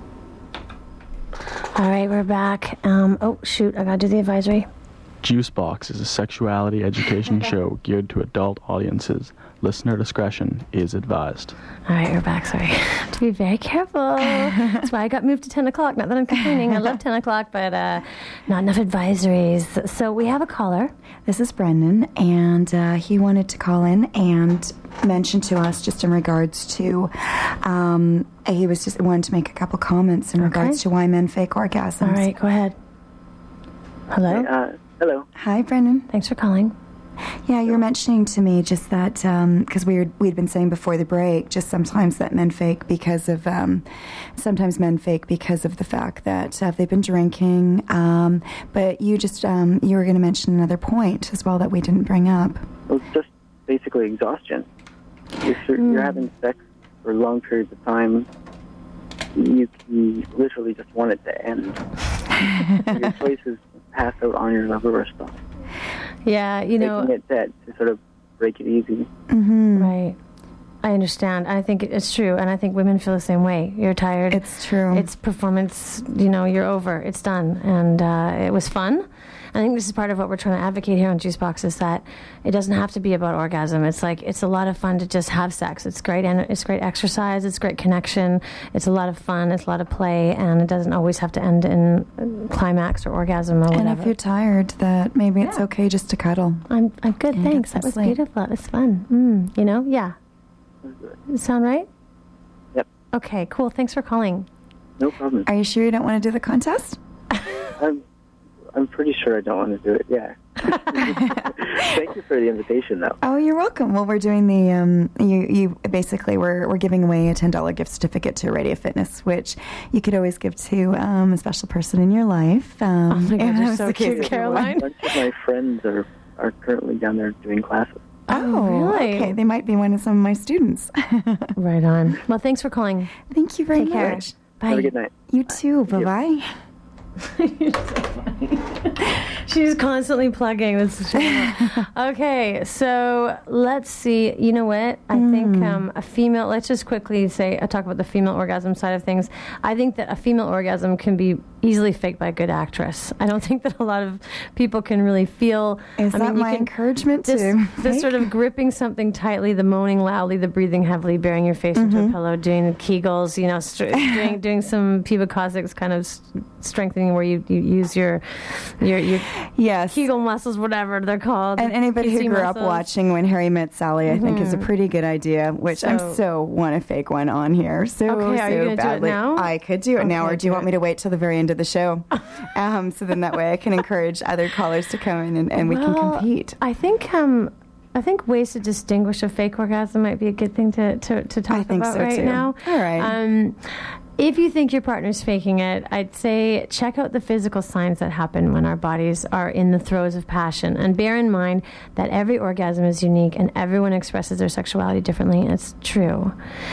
All right, we're back. Um, oh, shoot, I gotta do the advisory. Juicebox is a sexuality education show geared to adult audiences. Listener discretion is advised. All right, we're back. Sorry. I have to be very careful. That's why I got moved to ten o'clock. Not that I'm complaining. I love ten o'clock, but uh, not enough advisories. So we have a caller. This is Brendan, and uh, he wanted to call in and mention to us just in regards to, um, he was just wanted to make a couple comments in Okay. regards to why men fake orgasms. All right, go ahead. Hello? Uh, hello. Hi, Brendan. Thanks for calling. Yeah, you were mentioning to me just that, because we were, we'd been saying before the break, just sometimes that men fake because of, um, sometimes men fake because of the fact that uh, they've been drinking, um, but you just, um, you were going to mention another point as well that we didn't bring up. Well, it's just basically exhaustion. If you're, Mm. you're having sex for long periods of time, you can literally just want it to end. Your choice is pass out on your lover or stuff. Yeah, you know... Making it dead to sort of break it easy. Mm-hmm. Right. I understand. I think it's true, and I think women feel the same way. You're tired. It's true. It's performance, you know, you're over. It's done. And uh, it was fun. I think this is part of what we're trying to advocate here on Juicebox is that it doesn't have to be about orgasm. It's like, it's a lot of fun to just have sex. It's great, and it's great exercise. It's great connection. It's a lot of fun. It's a lot of play, and it doesn't always have to end in climax or orgasm or whatever. And if you're tired, that maybe it's okay just to cuddle. I'm, I'm good, and thanks. get That some was sleep. beautiful. It was fun. Mm, you know, yeah. Sound right? Yep. Okay, cool. Thanks for calling. No problem. Are you sure you don't want to do the contest? I'm, I'm pretty sure I don't want to do it, yeah. Thank you for the invitation, though. Oh, you're welcome. Well, we're doing the, um, you, you basically, we're, we're giving away a ten dollars gift certificate to Radio Fitness, which you could always give to um, a special person in your life. Um, Oh my God, and you're that so was the case cute, with Caroline. A bunch of my friends are, are currently down there doing classes. Oh, really? Okay, they might be one of some of my students. Right on. Well, thanks for calling. Thank you very Take care. much. Bye. Have a good night. You too. Bye bye. She's constantly plugging. This okay, so let's see. You know what? I mm. think um, a female, let's just quickly say, I talk about the female orgasm side of things. I think that a female orgasm can be easily faked by a good actress. I don't think that a lot of people can really feel. Is I that mean, my can, encouragement this, to this sort of gripping something tightly, the moaning loudly, the breathing heavily, burying your face mm-hmm. into a pillow, doing the Kegels, you know, st- doing, doing some Piva Kozics kind of st- strengthening where you, you use your your your yes. Kegel muscles, whatever they're called. And anybody P C who grew muscles. up watching When Harry Met Sally, I mm-hmm. think is a pretty good idea, which so, I so want to fake one on here so, okay, are so you gonna badly. Do it now? I could do it okay, now, or do you want it. me to wait till the very end of the show? um, so then that way I can encourage other callers to come in and, and well, we can compete. I think um, I think ways to distinguish a fake orgasm might be a good thing to, to, to talk I think about so right too. now. All right. Um, if you think your partner's faking it, I'd say check out the physical signs that happen when our bodies are in the throes of passion. And bear in mind that every orgasm is unique and everyone expresses their sexuality differently, and it's true.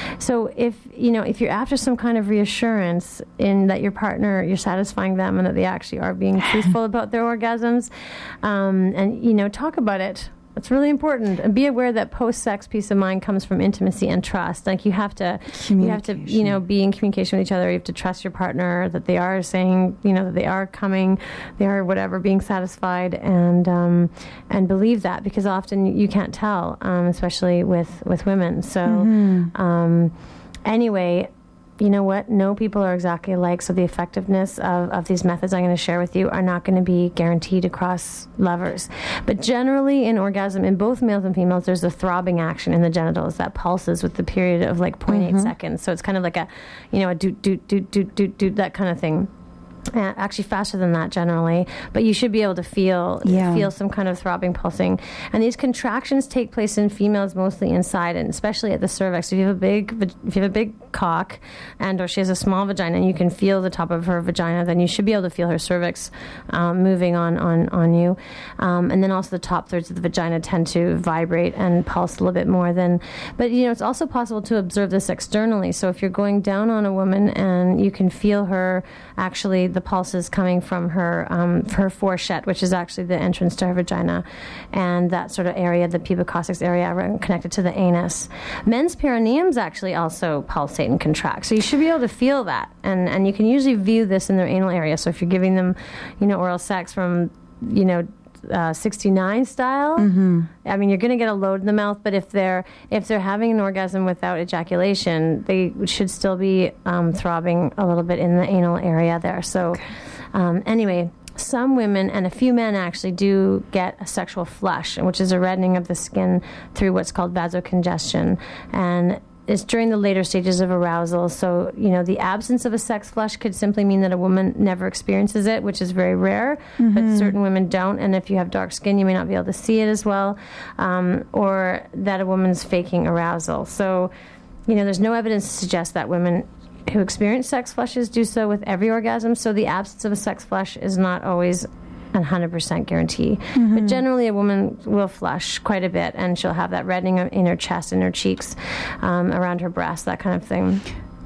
So if, you know, if you're after some kind of reassurance in that your partner, you're satisfying them and that they actually are being truthful about their orgasms, um, and, you know, talk about it. It's really important, and be aware that post-sex peace of mind comes from intimacy and trust. Like you have to, you have to, you know, be in communication with each other. You have to trust your partner that they are saying, you know, that they are coming, they are whatever, being satisfied, and um, and believe that, because often you can't tell, um, especially with with women. So mm-hmm. um, anyway. You know what? No people are exactly alike, so the effectiveness of, of these methods I'm going to share with you are not going to be guaranteed across lovers. But generally, in orgasm, in both males and females, there's a throbbing action in the genitals that pulses with the period of like zero point eight mm-hmm. seconds. So it's kind of like a, you know, a doot, doot, doot, doot, doot, doot, that kind of thing. Uh, actually faster than that generally, but you should be able to feel yeah. feel some kind of throbbing pulsing. And these contractions take place in females mostly inside, and especially at the cervix. If you have a big if you have a big cock, and or she has a small vagina, and you can feel the top of her vagina, then you should be able to feel her cervix um, moving on on on you. Um, and then also the top thirds of the vagina tend to vibrate and pulse a little bit more than. But you know, it's also possible to observe this externally. So if you're going down on a woman and you can feel her actually. The pulses coming from her um, her fourchette, which is actually the entrance to her vagina, and that sort of area, the pubic coccyx area, connected to the anus. Men's perineums actually also pulsate and contract, so you should be able to feel that, and and you can usually view this in their anal area. So if you're giving them, you know, oral sex from, you know. Uh, sixty-nine style. Mm-hmm. I mean, you're going to get a load in the mouth, but if they're if they're having an orgasm without ejaculation, they should still be um, throbbing a little bit in the anal area there. So, okay. um, anyway, some women and a few men actually do get a sexual flush, which is a reddening of the skin through what's called vasocongestion, and it's during the later stages of arousal. So, you know, the absence of a sex flush could simply mean that a woman never experiences it, which is very rare, mm-hmm. but certain women don't. And if you have dark skin, you may not be able to see it as well, um, or that a woman's faking arousal. So, you know, there's no evidence to suggest that women who experience sex flushes do so with every orgasm. So the absence of a sex flush is not always a one hundred percent guarantee. Mm-hmm. But generally a woman will flush quite a bit, and she'll have that reddening in her chest, in her cheeks, um, around her breast, that kind of thing.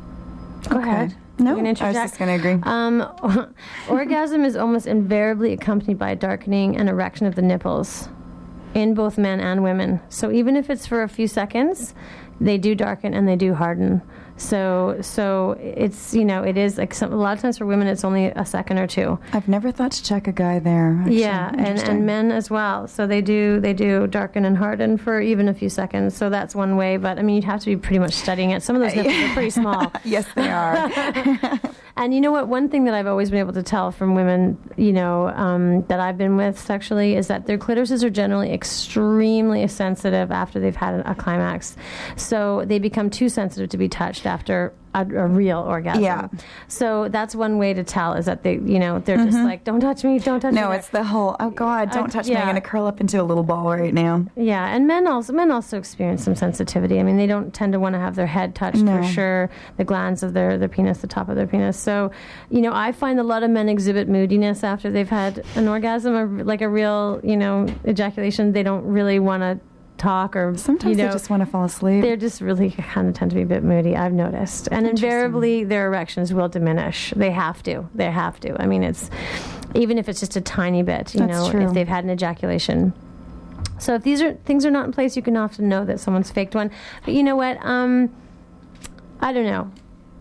Go okay. ahead. No, I was just going to agree. Um, orgasm is almost invariably accompanied by a darkening and erection of the nipples in both men and women. So even if it's for a few seconds, they do darken and they do harden. So, so it's, you know, it is like some, a lot of times for women, it's only a second or two. I've never thought to check a guy there. Actually. Yeah, and, and men as well. So they do they do darken and harden for even a few seconds. So that's one way. But I mean, you'd have to be pretty much studying it. Some of those nipples are pretty small. Yes, they are. And you know what? One thing that I've always been able to tell from women, you know, um, that I've been with sexually is that their clitorises are generally extremely sensitive after they've had a, a climax. So they become too sensitive to be touched after a, a real orgasm. Yeah. So that's one way to tell, is that they, you know, they're mm-hmm. just like, don't touch me, don't touch no, me. No, it's the whole, oh God, don't touch uh, yeah. me. I'm going to curl up into a little ball right now. Yeah, and men also men also experience some sensitivity. I mean, they don't tend to want to have their head touched no. for sure, the glands of their, their penis, the top of their penis. So, you know, I find a lot of men exhibit moodiness after they've had an orgasm, or like a real, you know, ejaculation. They don't really want to talk, or sometimes you know, they just want to fall asleep. They're just really kind of tend to be a bit moody, I've noticed. And invariably their erections will diminish. They have to. They have to. I mean, it's even if it's just a tiny bit, you That's know, true. if they've had an ejaculation. So if these are things are not in place, you can often know that someone's faked one. But you know what? Um, I don't know.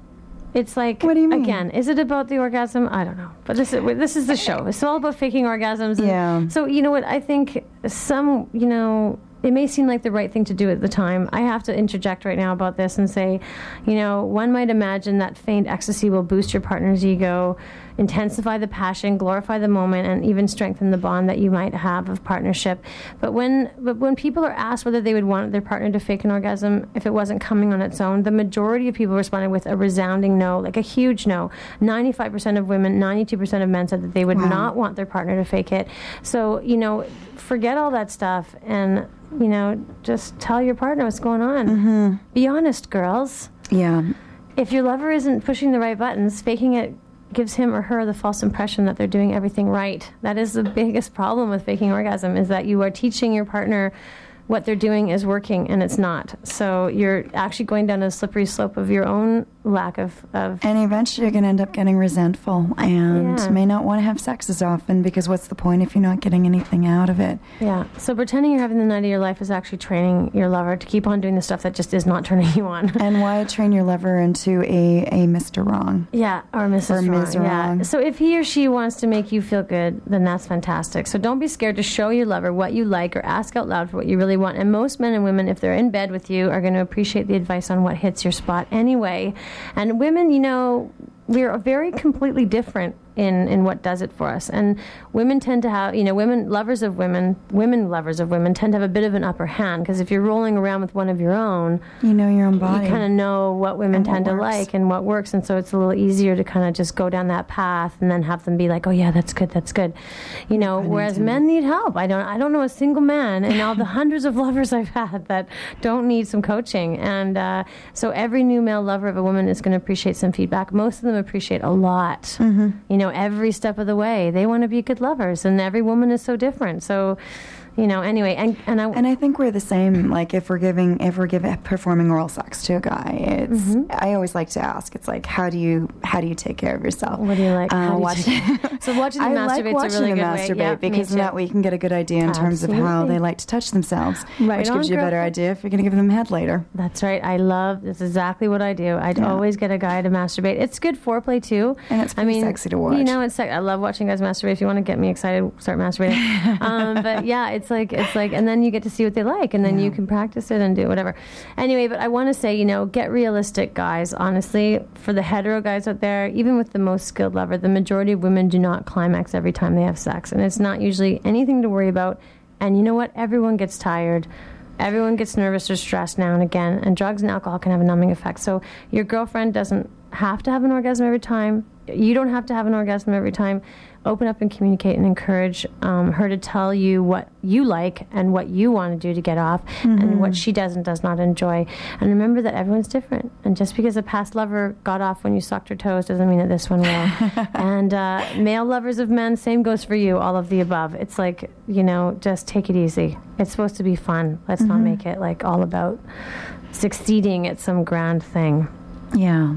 It's like, what do you mean? Again, is it about the orgasm? I don't know. But this is this is the show. It's all about faking orgasms. And Yeah. So you know what? I think some, you know, it may seem like the right thing to do at the time. I have to interject right now about this and say, you know, one might imagine that feigned ecstasy will boost your partner's ego, intensify the passion, glorify the moment, and even strengthen the bond that you might have of partnership. But when but when people are asked whether they would want their partner to fake an orgasm if it wasn't coming on its own, the majority of people responded with a resounding no, like a huge no. ninety-five percent of women, ninety-two percent of men said that they would Wow. not want their partner to fake it. So, you know, forget all that stuff and, you know, just tell your partner what's going on. Mm-hmm. Be honest, girls. Yeah. If your lover isn't pushing the right buttons, faking it gives him or her the false impression that they're doing everything right. That is the biggest problem with faking orgasm, is that you are teaching your partner what they're doing is working and it's not. So you're actually going down a slippery slope of your own lack of... of And eventually you're going to end up getting resentful and Yeah. may not want to have sex as often, because what's the point if you're not getting anything out of it? Yeah. So pretending you're having the night of your life is actually training your lover to keep on doing the stuff that just is not turning you on. And why train your lover into a, a Mister Wrong? Yeah, or Missus Or Wrong. Miz Yeah. Wrong. So if he or she wants to make you feel good, then that's fantastic. So don't be scared to show your lover what you like or ask out loud for what you really want. And most men and women, if they're in bed with you, are going to appreciate the advice on what hits your spot anyway. And women, you know, we're very completely different in, in what does it for us. And women tend to have, you know, women, lovers of women, women lovers of women tend to have a bit of an upper hand, because if you're rolling around with one of your own, you know your own body. You kind of know what women And what tend to works. like and what works. And so it's a little easier to kind of just go down that path and then have them be like, oh yeah, that's good, that's good. You know, whereas men need help. I don't, I don't know a single man and all the hundreds of lovers I've had that don't need some coaching. And uh, so every new male lover of a woman is going to appreciate some feedback. Most of them appreciate a lot. Mm-hmm. You know, every step of the way. They want to be good lovers, and every woman is so different. So, you know, anyway, and and I and I think we're the same. Like if we're giving, if we're giving performing oral sex to a guy, it's. Mm-hmm. I always like to ask. It's like, how do you how do you take care of yourself? What do you like? Uh, How do you watch, take- so watching them I like masturbate's watching a really them good way. masturbate Yeah, me because too. that way you can get a good idea in terms of how Absolutely. they like to touch themselves, Right which gives on, you a better girlfriend. idea if you're going to give them head later. That's right. I love, that's exactly what I do. I'd Yeah. always get a guy to masturbate. It's good foreplay too. And it's I pretty mean, sexy to watch. You know, it's like, I love watching guys masturbate. If you want to get me excited, start masturbating. um, but yeah, it's like, it's like, and then you get to see what they like, and then Yeah. you can practice it and do whatever. Anyway, but I want to say, you know, get realistic, guys. Honestly, for the hetero guys out there, even with the most skilled lover, the majority of women do not climax every time they have sex, and it's not usually anything to worry about. And you know what? Everyone gets tired. Everyone gets nervous or stressed now and again, and drugs and alcohol can have a numbing effect. So your girlfriend doesn't have to have an orgasm every time. You don't have to have an orgasm every time. Open up and communicate and encourage um, her to tell you what you like and what you want to do to get off, Mhm. and what she does and does not enjoy. And remember that everyone's different. And just because a past lover got off when you sucked her toes doesn't mean that this one will. And uh, male lovers of men, same goes for you, all of the above. It's like, you know, just take it easy. It's supposed to be fun. Let's not Mhm. make it like all about succeeding at some grand thing. Yeah.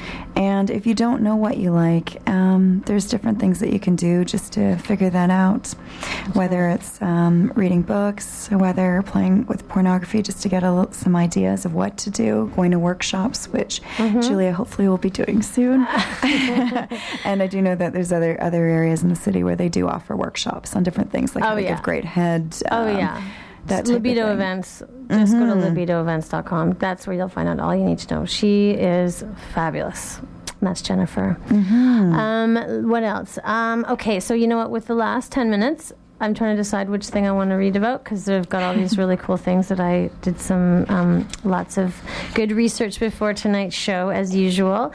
And if you don't know what you like, um, there's different things that you can do just to figure that out. Whether it's um, reading books, or whether playing with pornography just to get a, little- some ideas of what to do, going to workshops, which Mhm. Julia hopefully will be doing soon. And I do know that there's other other areas in the city where they do offer workshops on different things, like Oh, how to yeah. give great head. Oh, um, yeah. That type of Libido thing. events. Just go to Mhm. libido events dot com. That's where you'll find out all you need to know. She is fabulous. And that's Jennifer. Mm-hmm. Um, what else? Um, okay, so you know what? With the last ten minutes, I'm trying to decide which thing I want to read about, because they've got all these really cool things that I did some um, lots of good research before tonight's show, as usual.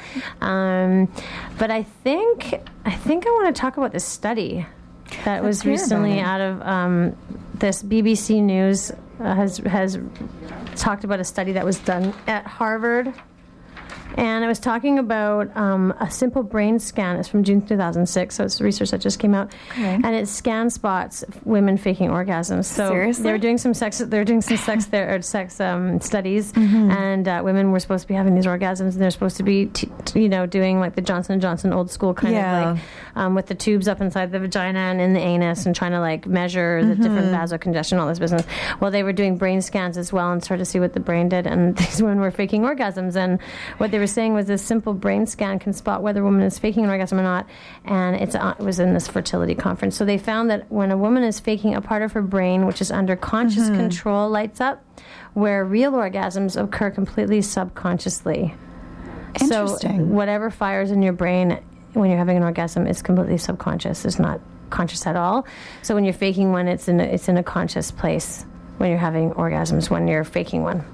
Um, but I think I think I want to talk about this study that Let's was hear about recently it. out of um, this B B C News uh, has has talked about a study that was done at Harvard. And I was talking about um, a simple brain scan. It's from June two thousand six, so it's research that just came out. Okay. And it scan spots women faking orgasms. So Seriously? they were doing some sex. They were doing some sex there or sex um, studies, Mm-hmm. and uh, women were supposed to be having these orgasms, and they're supposed to be, t- t- you know, doing like the Johnson and Johnson old school kind Yeah. of like um, with the tubes up inside the vagina and in the anus, and trying to like measure the different vasocongestion, all this business. Well, they were doing brain scans as well and started to see what the brain did, and these women were faking orgasms. And what they were saying was this simple brain scan can spot whether a woman is faking an orgasm or not. And it's uh, it was in this fertility conference. So they found that when a woman is faking, a part of her brain, which is under conscious Mm-hmm. control, lights up, where real orgasms occur completely subconsciously. So Interesting. whatever fires in your brain when you're having an orgasm is completely subconscious. It's not conscious at all. So when you're faking one, it's in a, it's in a conscious place when you're having orgasms, when you're faking one.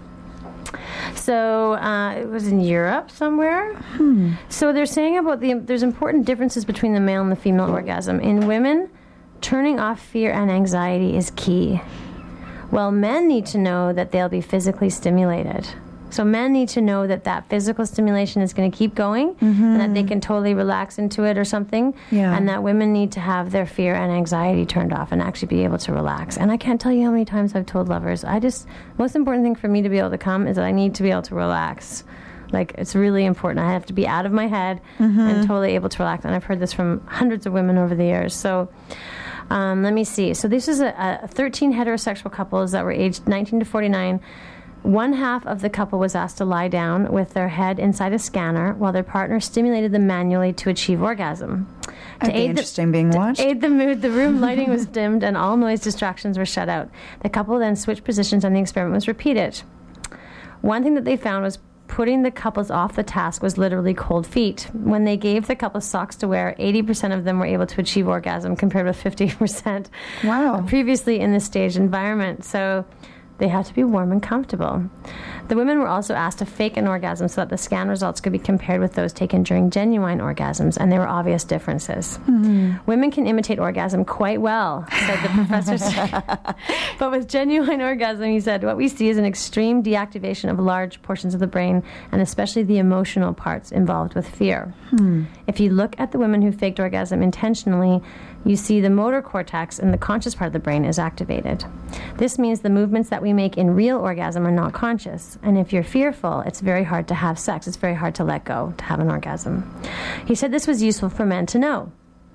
So uh, it was in Europe somewhere. Hmm. So they're saying about the there's important differences between the male and the female orgasm. In women, turning off fear and anxiety is key. Well, men need to know that they'll be physically stimulated. So men need to know that that physical stimulation is going to keep going, and that they can totally relax into it or something. Yeah. And that women need to have their fear and anxiety turned off and actually be able to relax. And I can't tell you how many times I've told lovers, I just, most important thing for me to be able to come is that I need to be able to relax. Like, it's really important. I have to be out of my head and totally able to relax. And I've heard this from hundreds of women over the years. So um, let me see. So this is a, a thirteen heterosexual couples that were aged nineteen to forty-nine. One half of the couple was asked to lie down with their head inside a scanner while their partner stimulated them manually to achieve orgasm. That'd be interesting being watched. To aid the mood, the room lighting was dimmed and all noise distractions were shut out. The couple then switched positions and the experiment was repeated. One thing that they found was putting the couples off the task was literally cold feet. When they gave the couple socks to wear, eighty percent of them were able to achieve orgasm compared with fifty percent Wow. previously in the staged environment. So they had to be warm and comfortable. The women were also asked to fake an orgasm so that the scan results could be compared with those taken during genuine orgasms, and there were obvious differences. Mm-hmm. Women can imitate orgasm quite well, said the professor. But with genuine orgasm, he said, what we see is an extreme deactivation of large portions of the brain, and especially the emotional parts involved with fear. Hmm. If you look at the women who faked orgasm intentionally, you see the motor cortex in the conscious part of the brain is activated. This means the movements that we make in real orgasm are not conscious. And if you're fearful, it's very hard to have sex. It's very hard to let go, to have an orgasm. He said this was useful for men to know.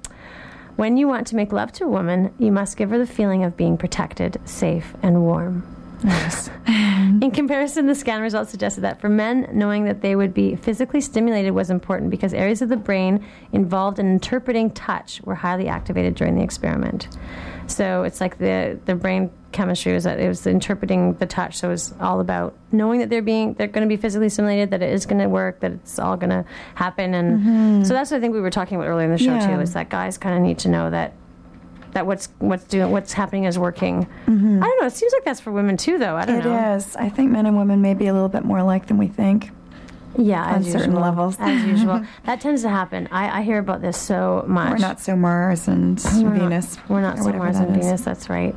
When you want to make love to a woman, you must give her the feeling of being protected, safe, and warm. Yes. In comparison, the scan results suggested that for men, knowing that they would be physically stimulated was important because areas of the brain involved in interpreting touch were highly activated during the experiment. So it's like the, the brain chemistry was that it was interpreting the touch. So it was all about knowing that they're being they're going to be physically stimulated, that it is going to work, that it's all going to happen. And Mm-hmm. so that's what I think we were talking about earlier in the show Yeah. too. Is that guys kind of need to know that. That what's what's doing what's happening is working. Mm-hmm. I don't know. It seems like that's for women too, though. I don't It know. is. I think men and women may be a little bit more alike than we think. Yeah, on as certain usual. levels. As usual, that tends to happen. I, I hear about this so much. We're not so Mars and We're not- Venus. We're not or so whatever Mars that and is. Venus. That's right.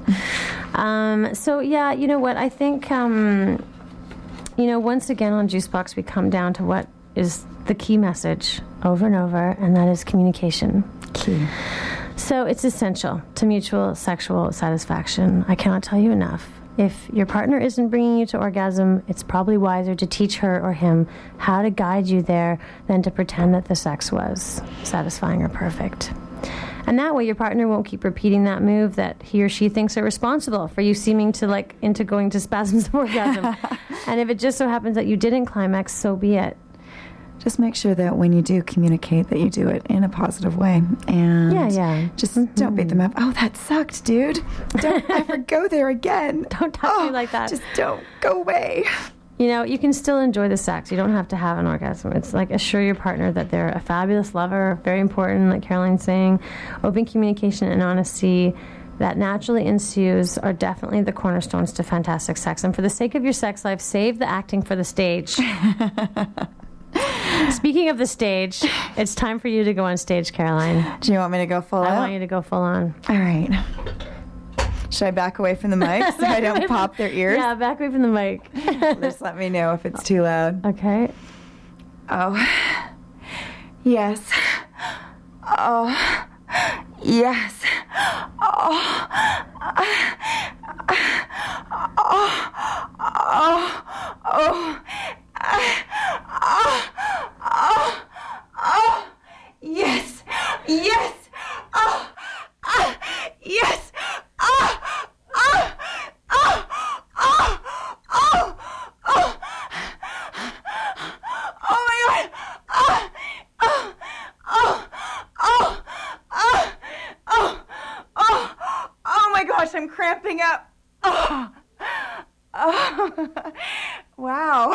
um, so yeah, you know what? I think um, you know once again on Juicebox we come down to what is the key message over and over, and that is communication. Key. So it's essential to mutual sexual satisfaction. I cannot tell you enough. If your partner isn't bringing you to orgasm, it's probably wiser to teach her or him how to guide you there than to pretend that the sex was satisfying or perfect. And that way your partner won't keep repeating that move that he or she thinks are responsible for you seeming to like into going to spasms of orgasm. And if it just so happens that you didn't climax, so be it. Just make sure that when you do communicate that you do it in a positive way. And Yeah, yeah. just Mm-hmm. don't beat them up. Oh, that sucked, dude. Don't ever go there again. Don't talk to me like that. Just don't go away. You know, you can still enjoy the sex. You don't have to have an orgasm. It's like assure your partner that they're a fabulous lover, very important, like Caroline's saying. Open communication and honesty that naturally ensues are definitely the cornerstones to fantastic sex. And for the sake of your sex life, save the acting for the stage. Speaking of the stage, it's time for you to go on stage, Caroline. Do you want me to go full I out? want you to go full on. All right. Should I back away from the mic so I don't pop their ears? Yeah, back away from the mic. Just let me know if it's too loud. Okay. Oh. Yes. Oh. Yes. Oh. Oh. Oh. Oh. Oh. Oh. Oh. Yes. Yes. Oh. Oh. Yes. Oh. Oh. Oh. Oh. Oh. Oh. Oh my God. Oh. Oh. Oh. Oh. Oh. Oh. Oh. Oh my gosh, I'm cramping up. Oh. Oh. Wow.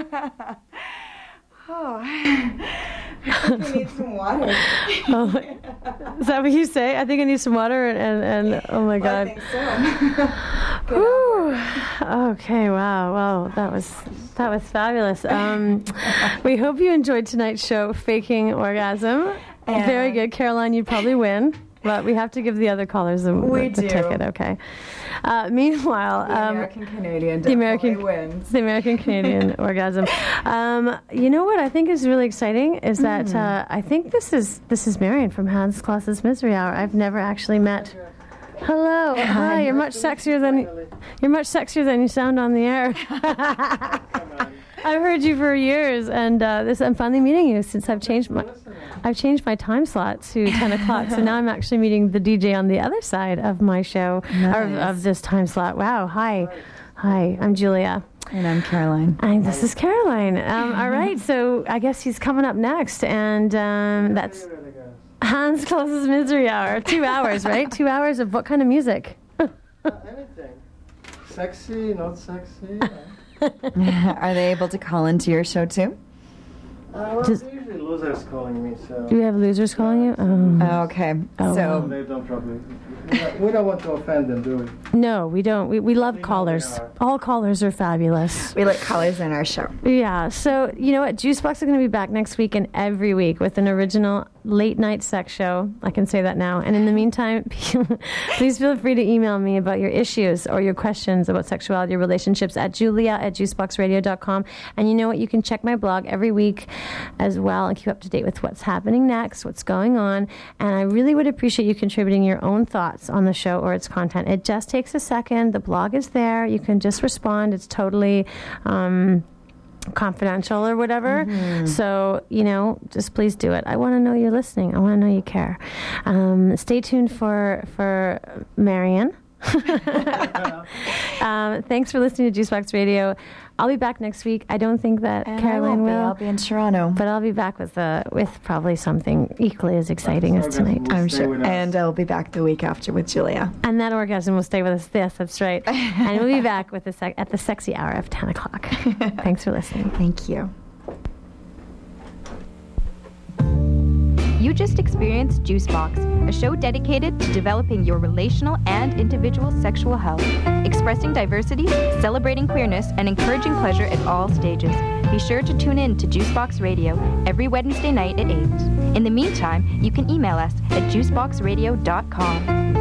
Oh. I think I need some water. Oh, is that what you say? I think I need some water and, and, and oh my God. I think so. Whew. Okay, wow, wow, that was that was fabulous. Um, we hope you enjoyed tonight's show, Faking Orgasm. And very good, Caroline. You'd probably win, but we have to give the other callers the, We the, the do. ticket. Okay. Uh, meanwhile, The um, American Canadian the American definitely wins. the American Canadian orgasm. Um, you know what I think is really exciting is that Mm. uh, I think this is this is Marion from Hans Klaus's Misery Hour. I've never actually met. Hello, hi. You're much sexier than you're much sexier than you sound on the air. I've heard you for years, and uh, this I'm finally meeting you since I've changed my I've changed my time slot to ten o'clock. So now I'm actually meeting the D J on the other side of my show or of, Nice. of this time slot. Wow, hi, hi. I'm Julia. And I'm Caroline. And this is Caroline. Um, all right, so I guess he's coming up next, and um, that's Hans Klaus's Misery Hour. Two hours, right? Two hours of what kind of music? Anything. Sexy, not sexy. Are they able to call into your show too? Uh, well, Just- usually losers calling me, so. Do you have losers calling you? Oh. Okay. Oh, so wow. They don't probably. We don't- we don't want to offend them, do we? No, we don't. We, we love callers. All callers are fabulous. we like callers in our show. Yeah, so you know what? Juicebox is going to be back next week and every week with an original late night sex show. I can say that now. And in the meantime, please feel free to email me about your issues or your questions about sexuality or relationships at julia at juicebox radio dot com. And you know what? You can check my blog every week as well and keep up to date with what's happening next, what's going on. And I really would appreciate you contributing your own thoughts on the show or its content. It just takes a second. The blog is there. You can just respond. It's totally um, confidential or whatever. Mm-hmm. So, you know, just please do it. I want to know you're listening. I want to know you care. Um, stay tuned for, for Marion. um, thanks for listening to Juicebox Radio. I'll be back next week. I don't think that And I Caroline won't be. will. I'll be in Toronto. But I'll be back with uh, with probably something equally as exciting as tonight. I'm sure. And I'll be back the week after with Julia. And that orgasm will stay with us. Yes, that's right. And we'll be back with the sec- at the sexy hour of ten o'clock. Thanks for listening. Thank you. You just experienced Juicebox, a show dedicated to developing your relational and individual sexual health, expressing diversity, celebrating queerness, and encouraging pleasure at all stages. Be sure to tune in to Juicebox Radio every Wednesday night at eight. In the meantime, you can email us at juicebox radio dot com.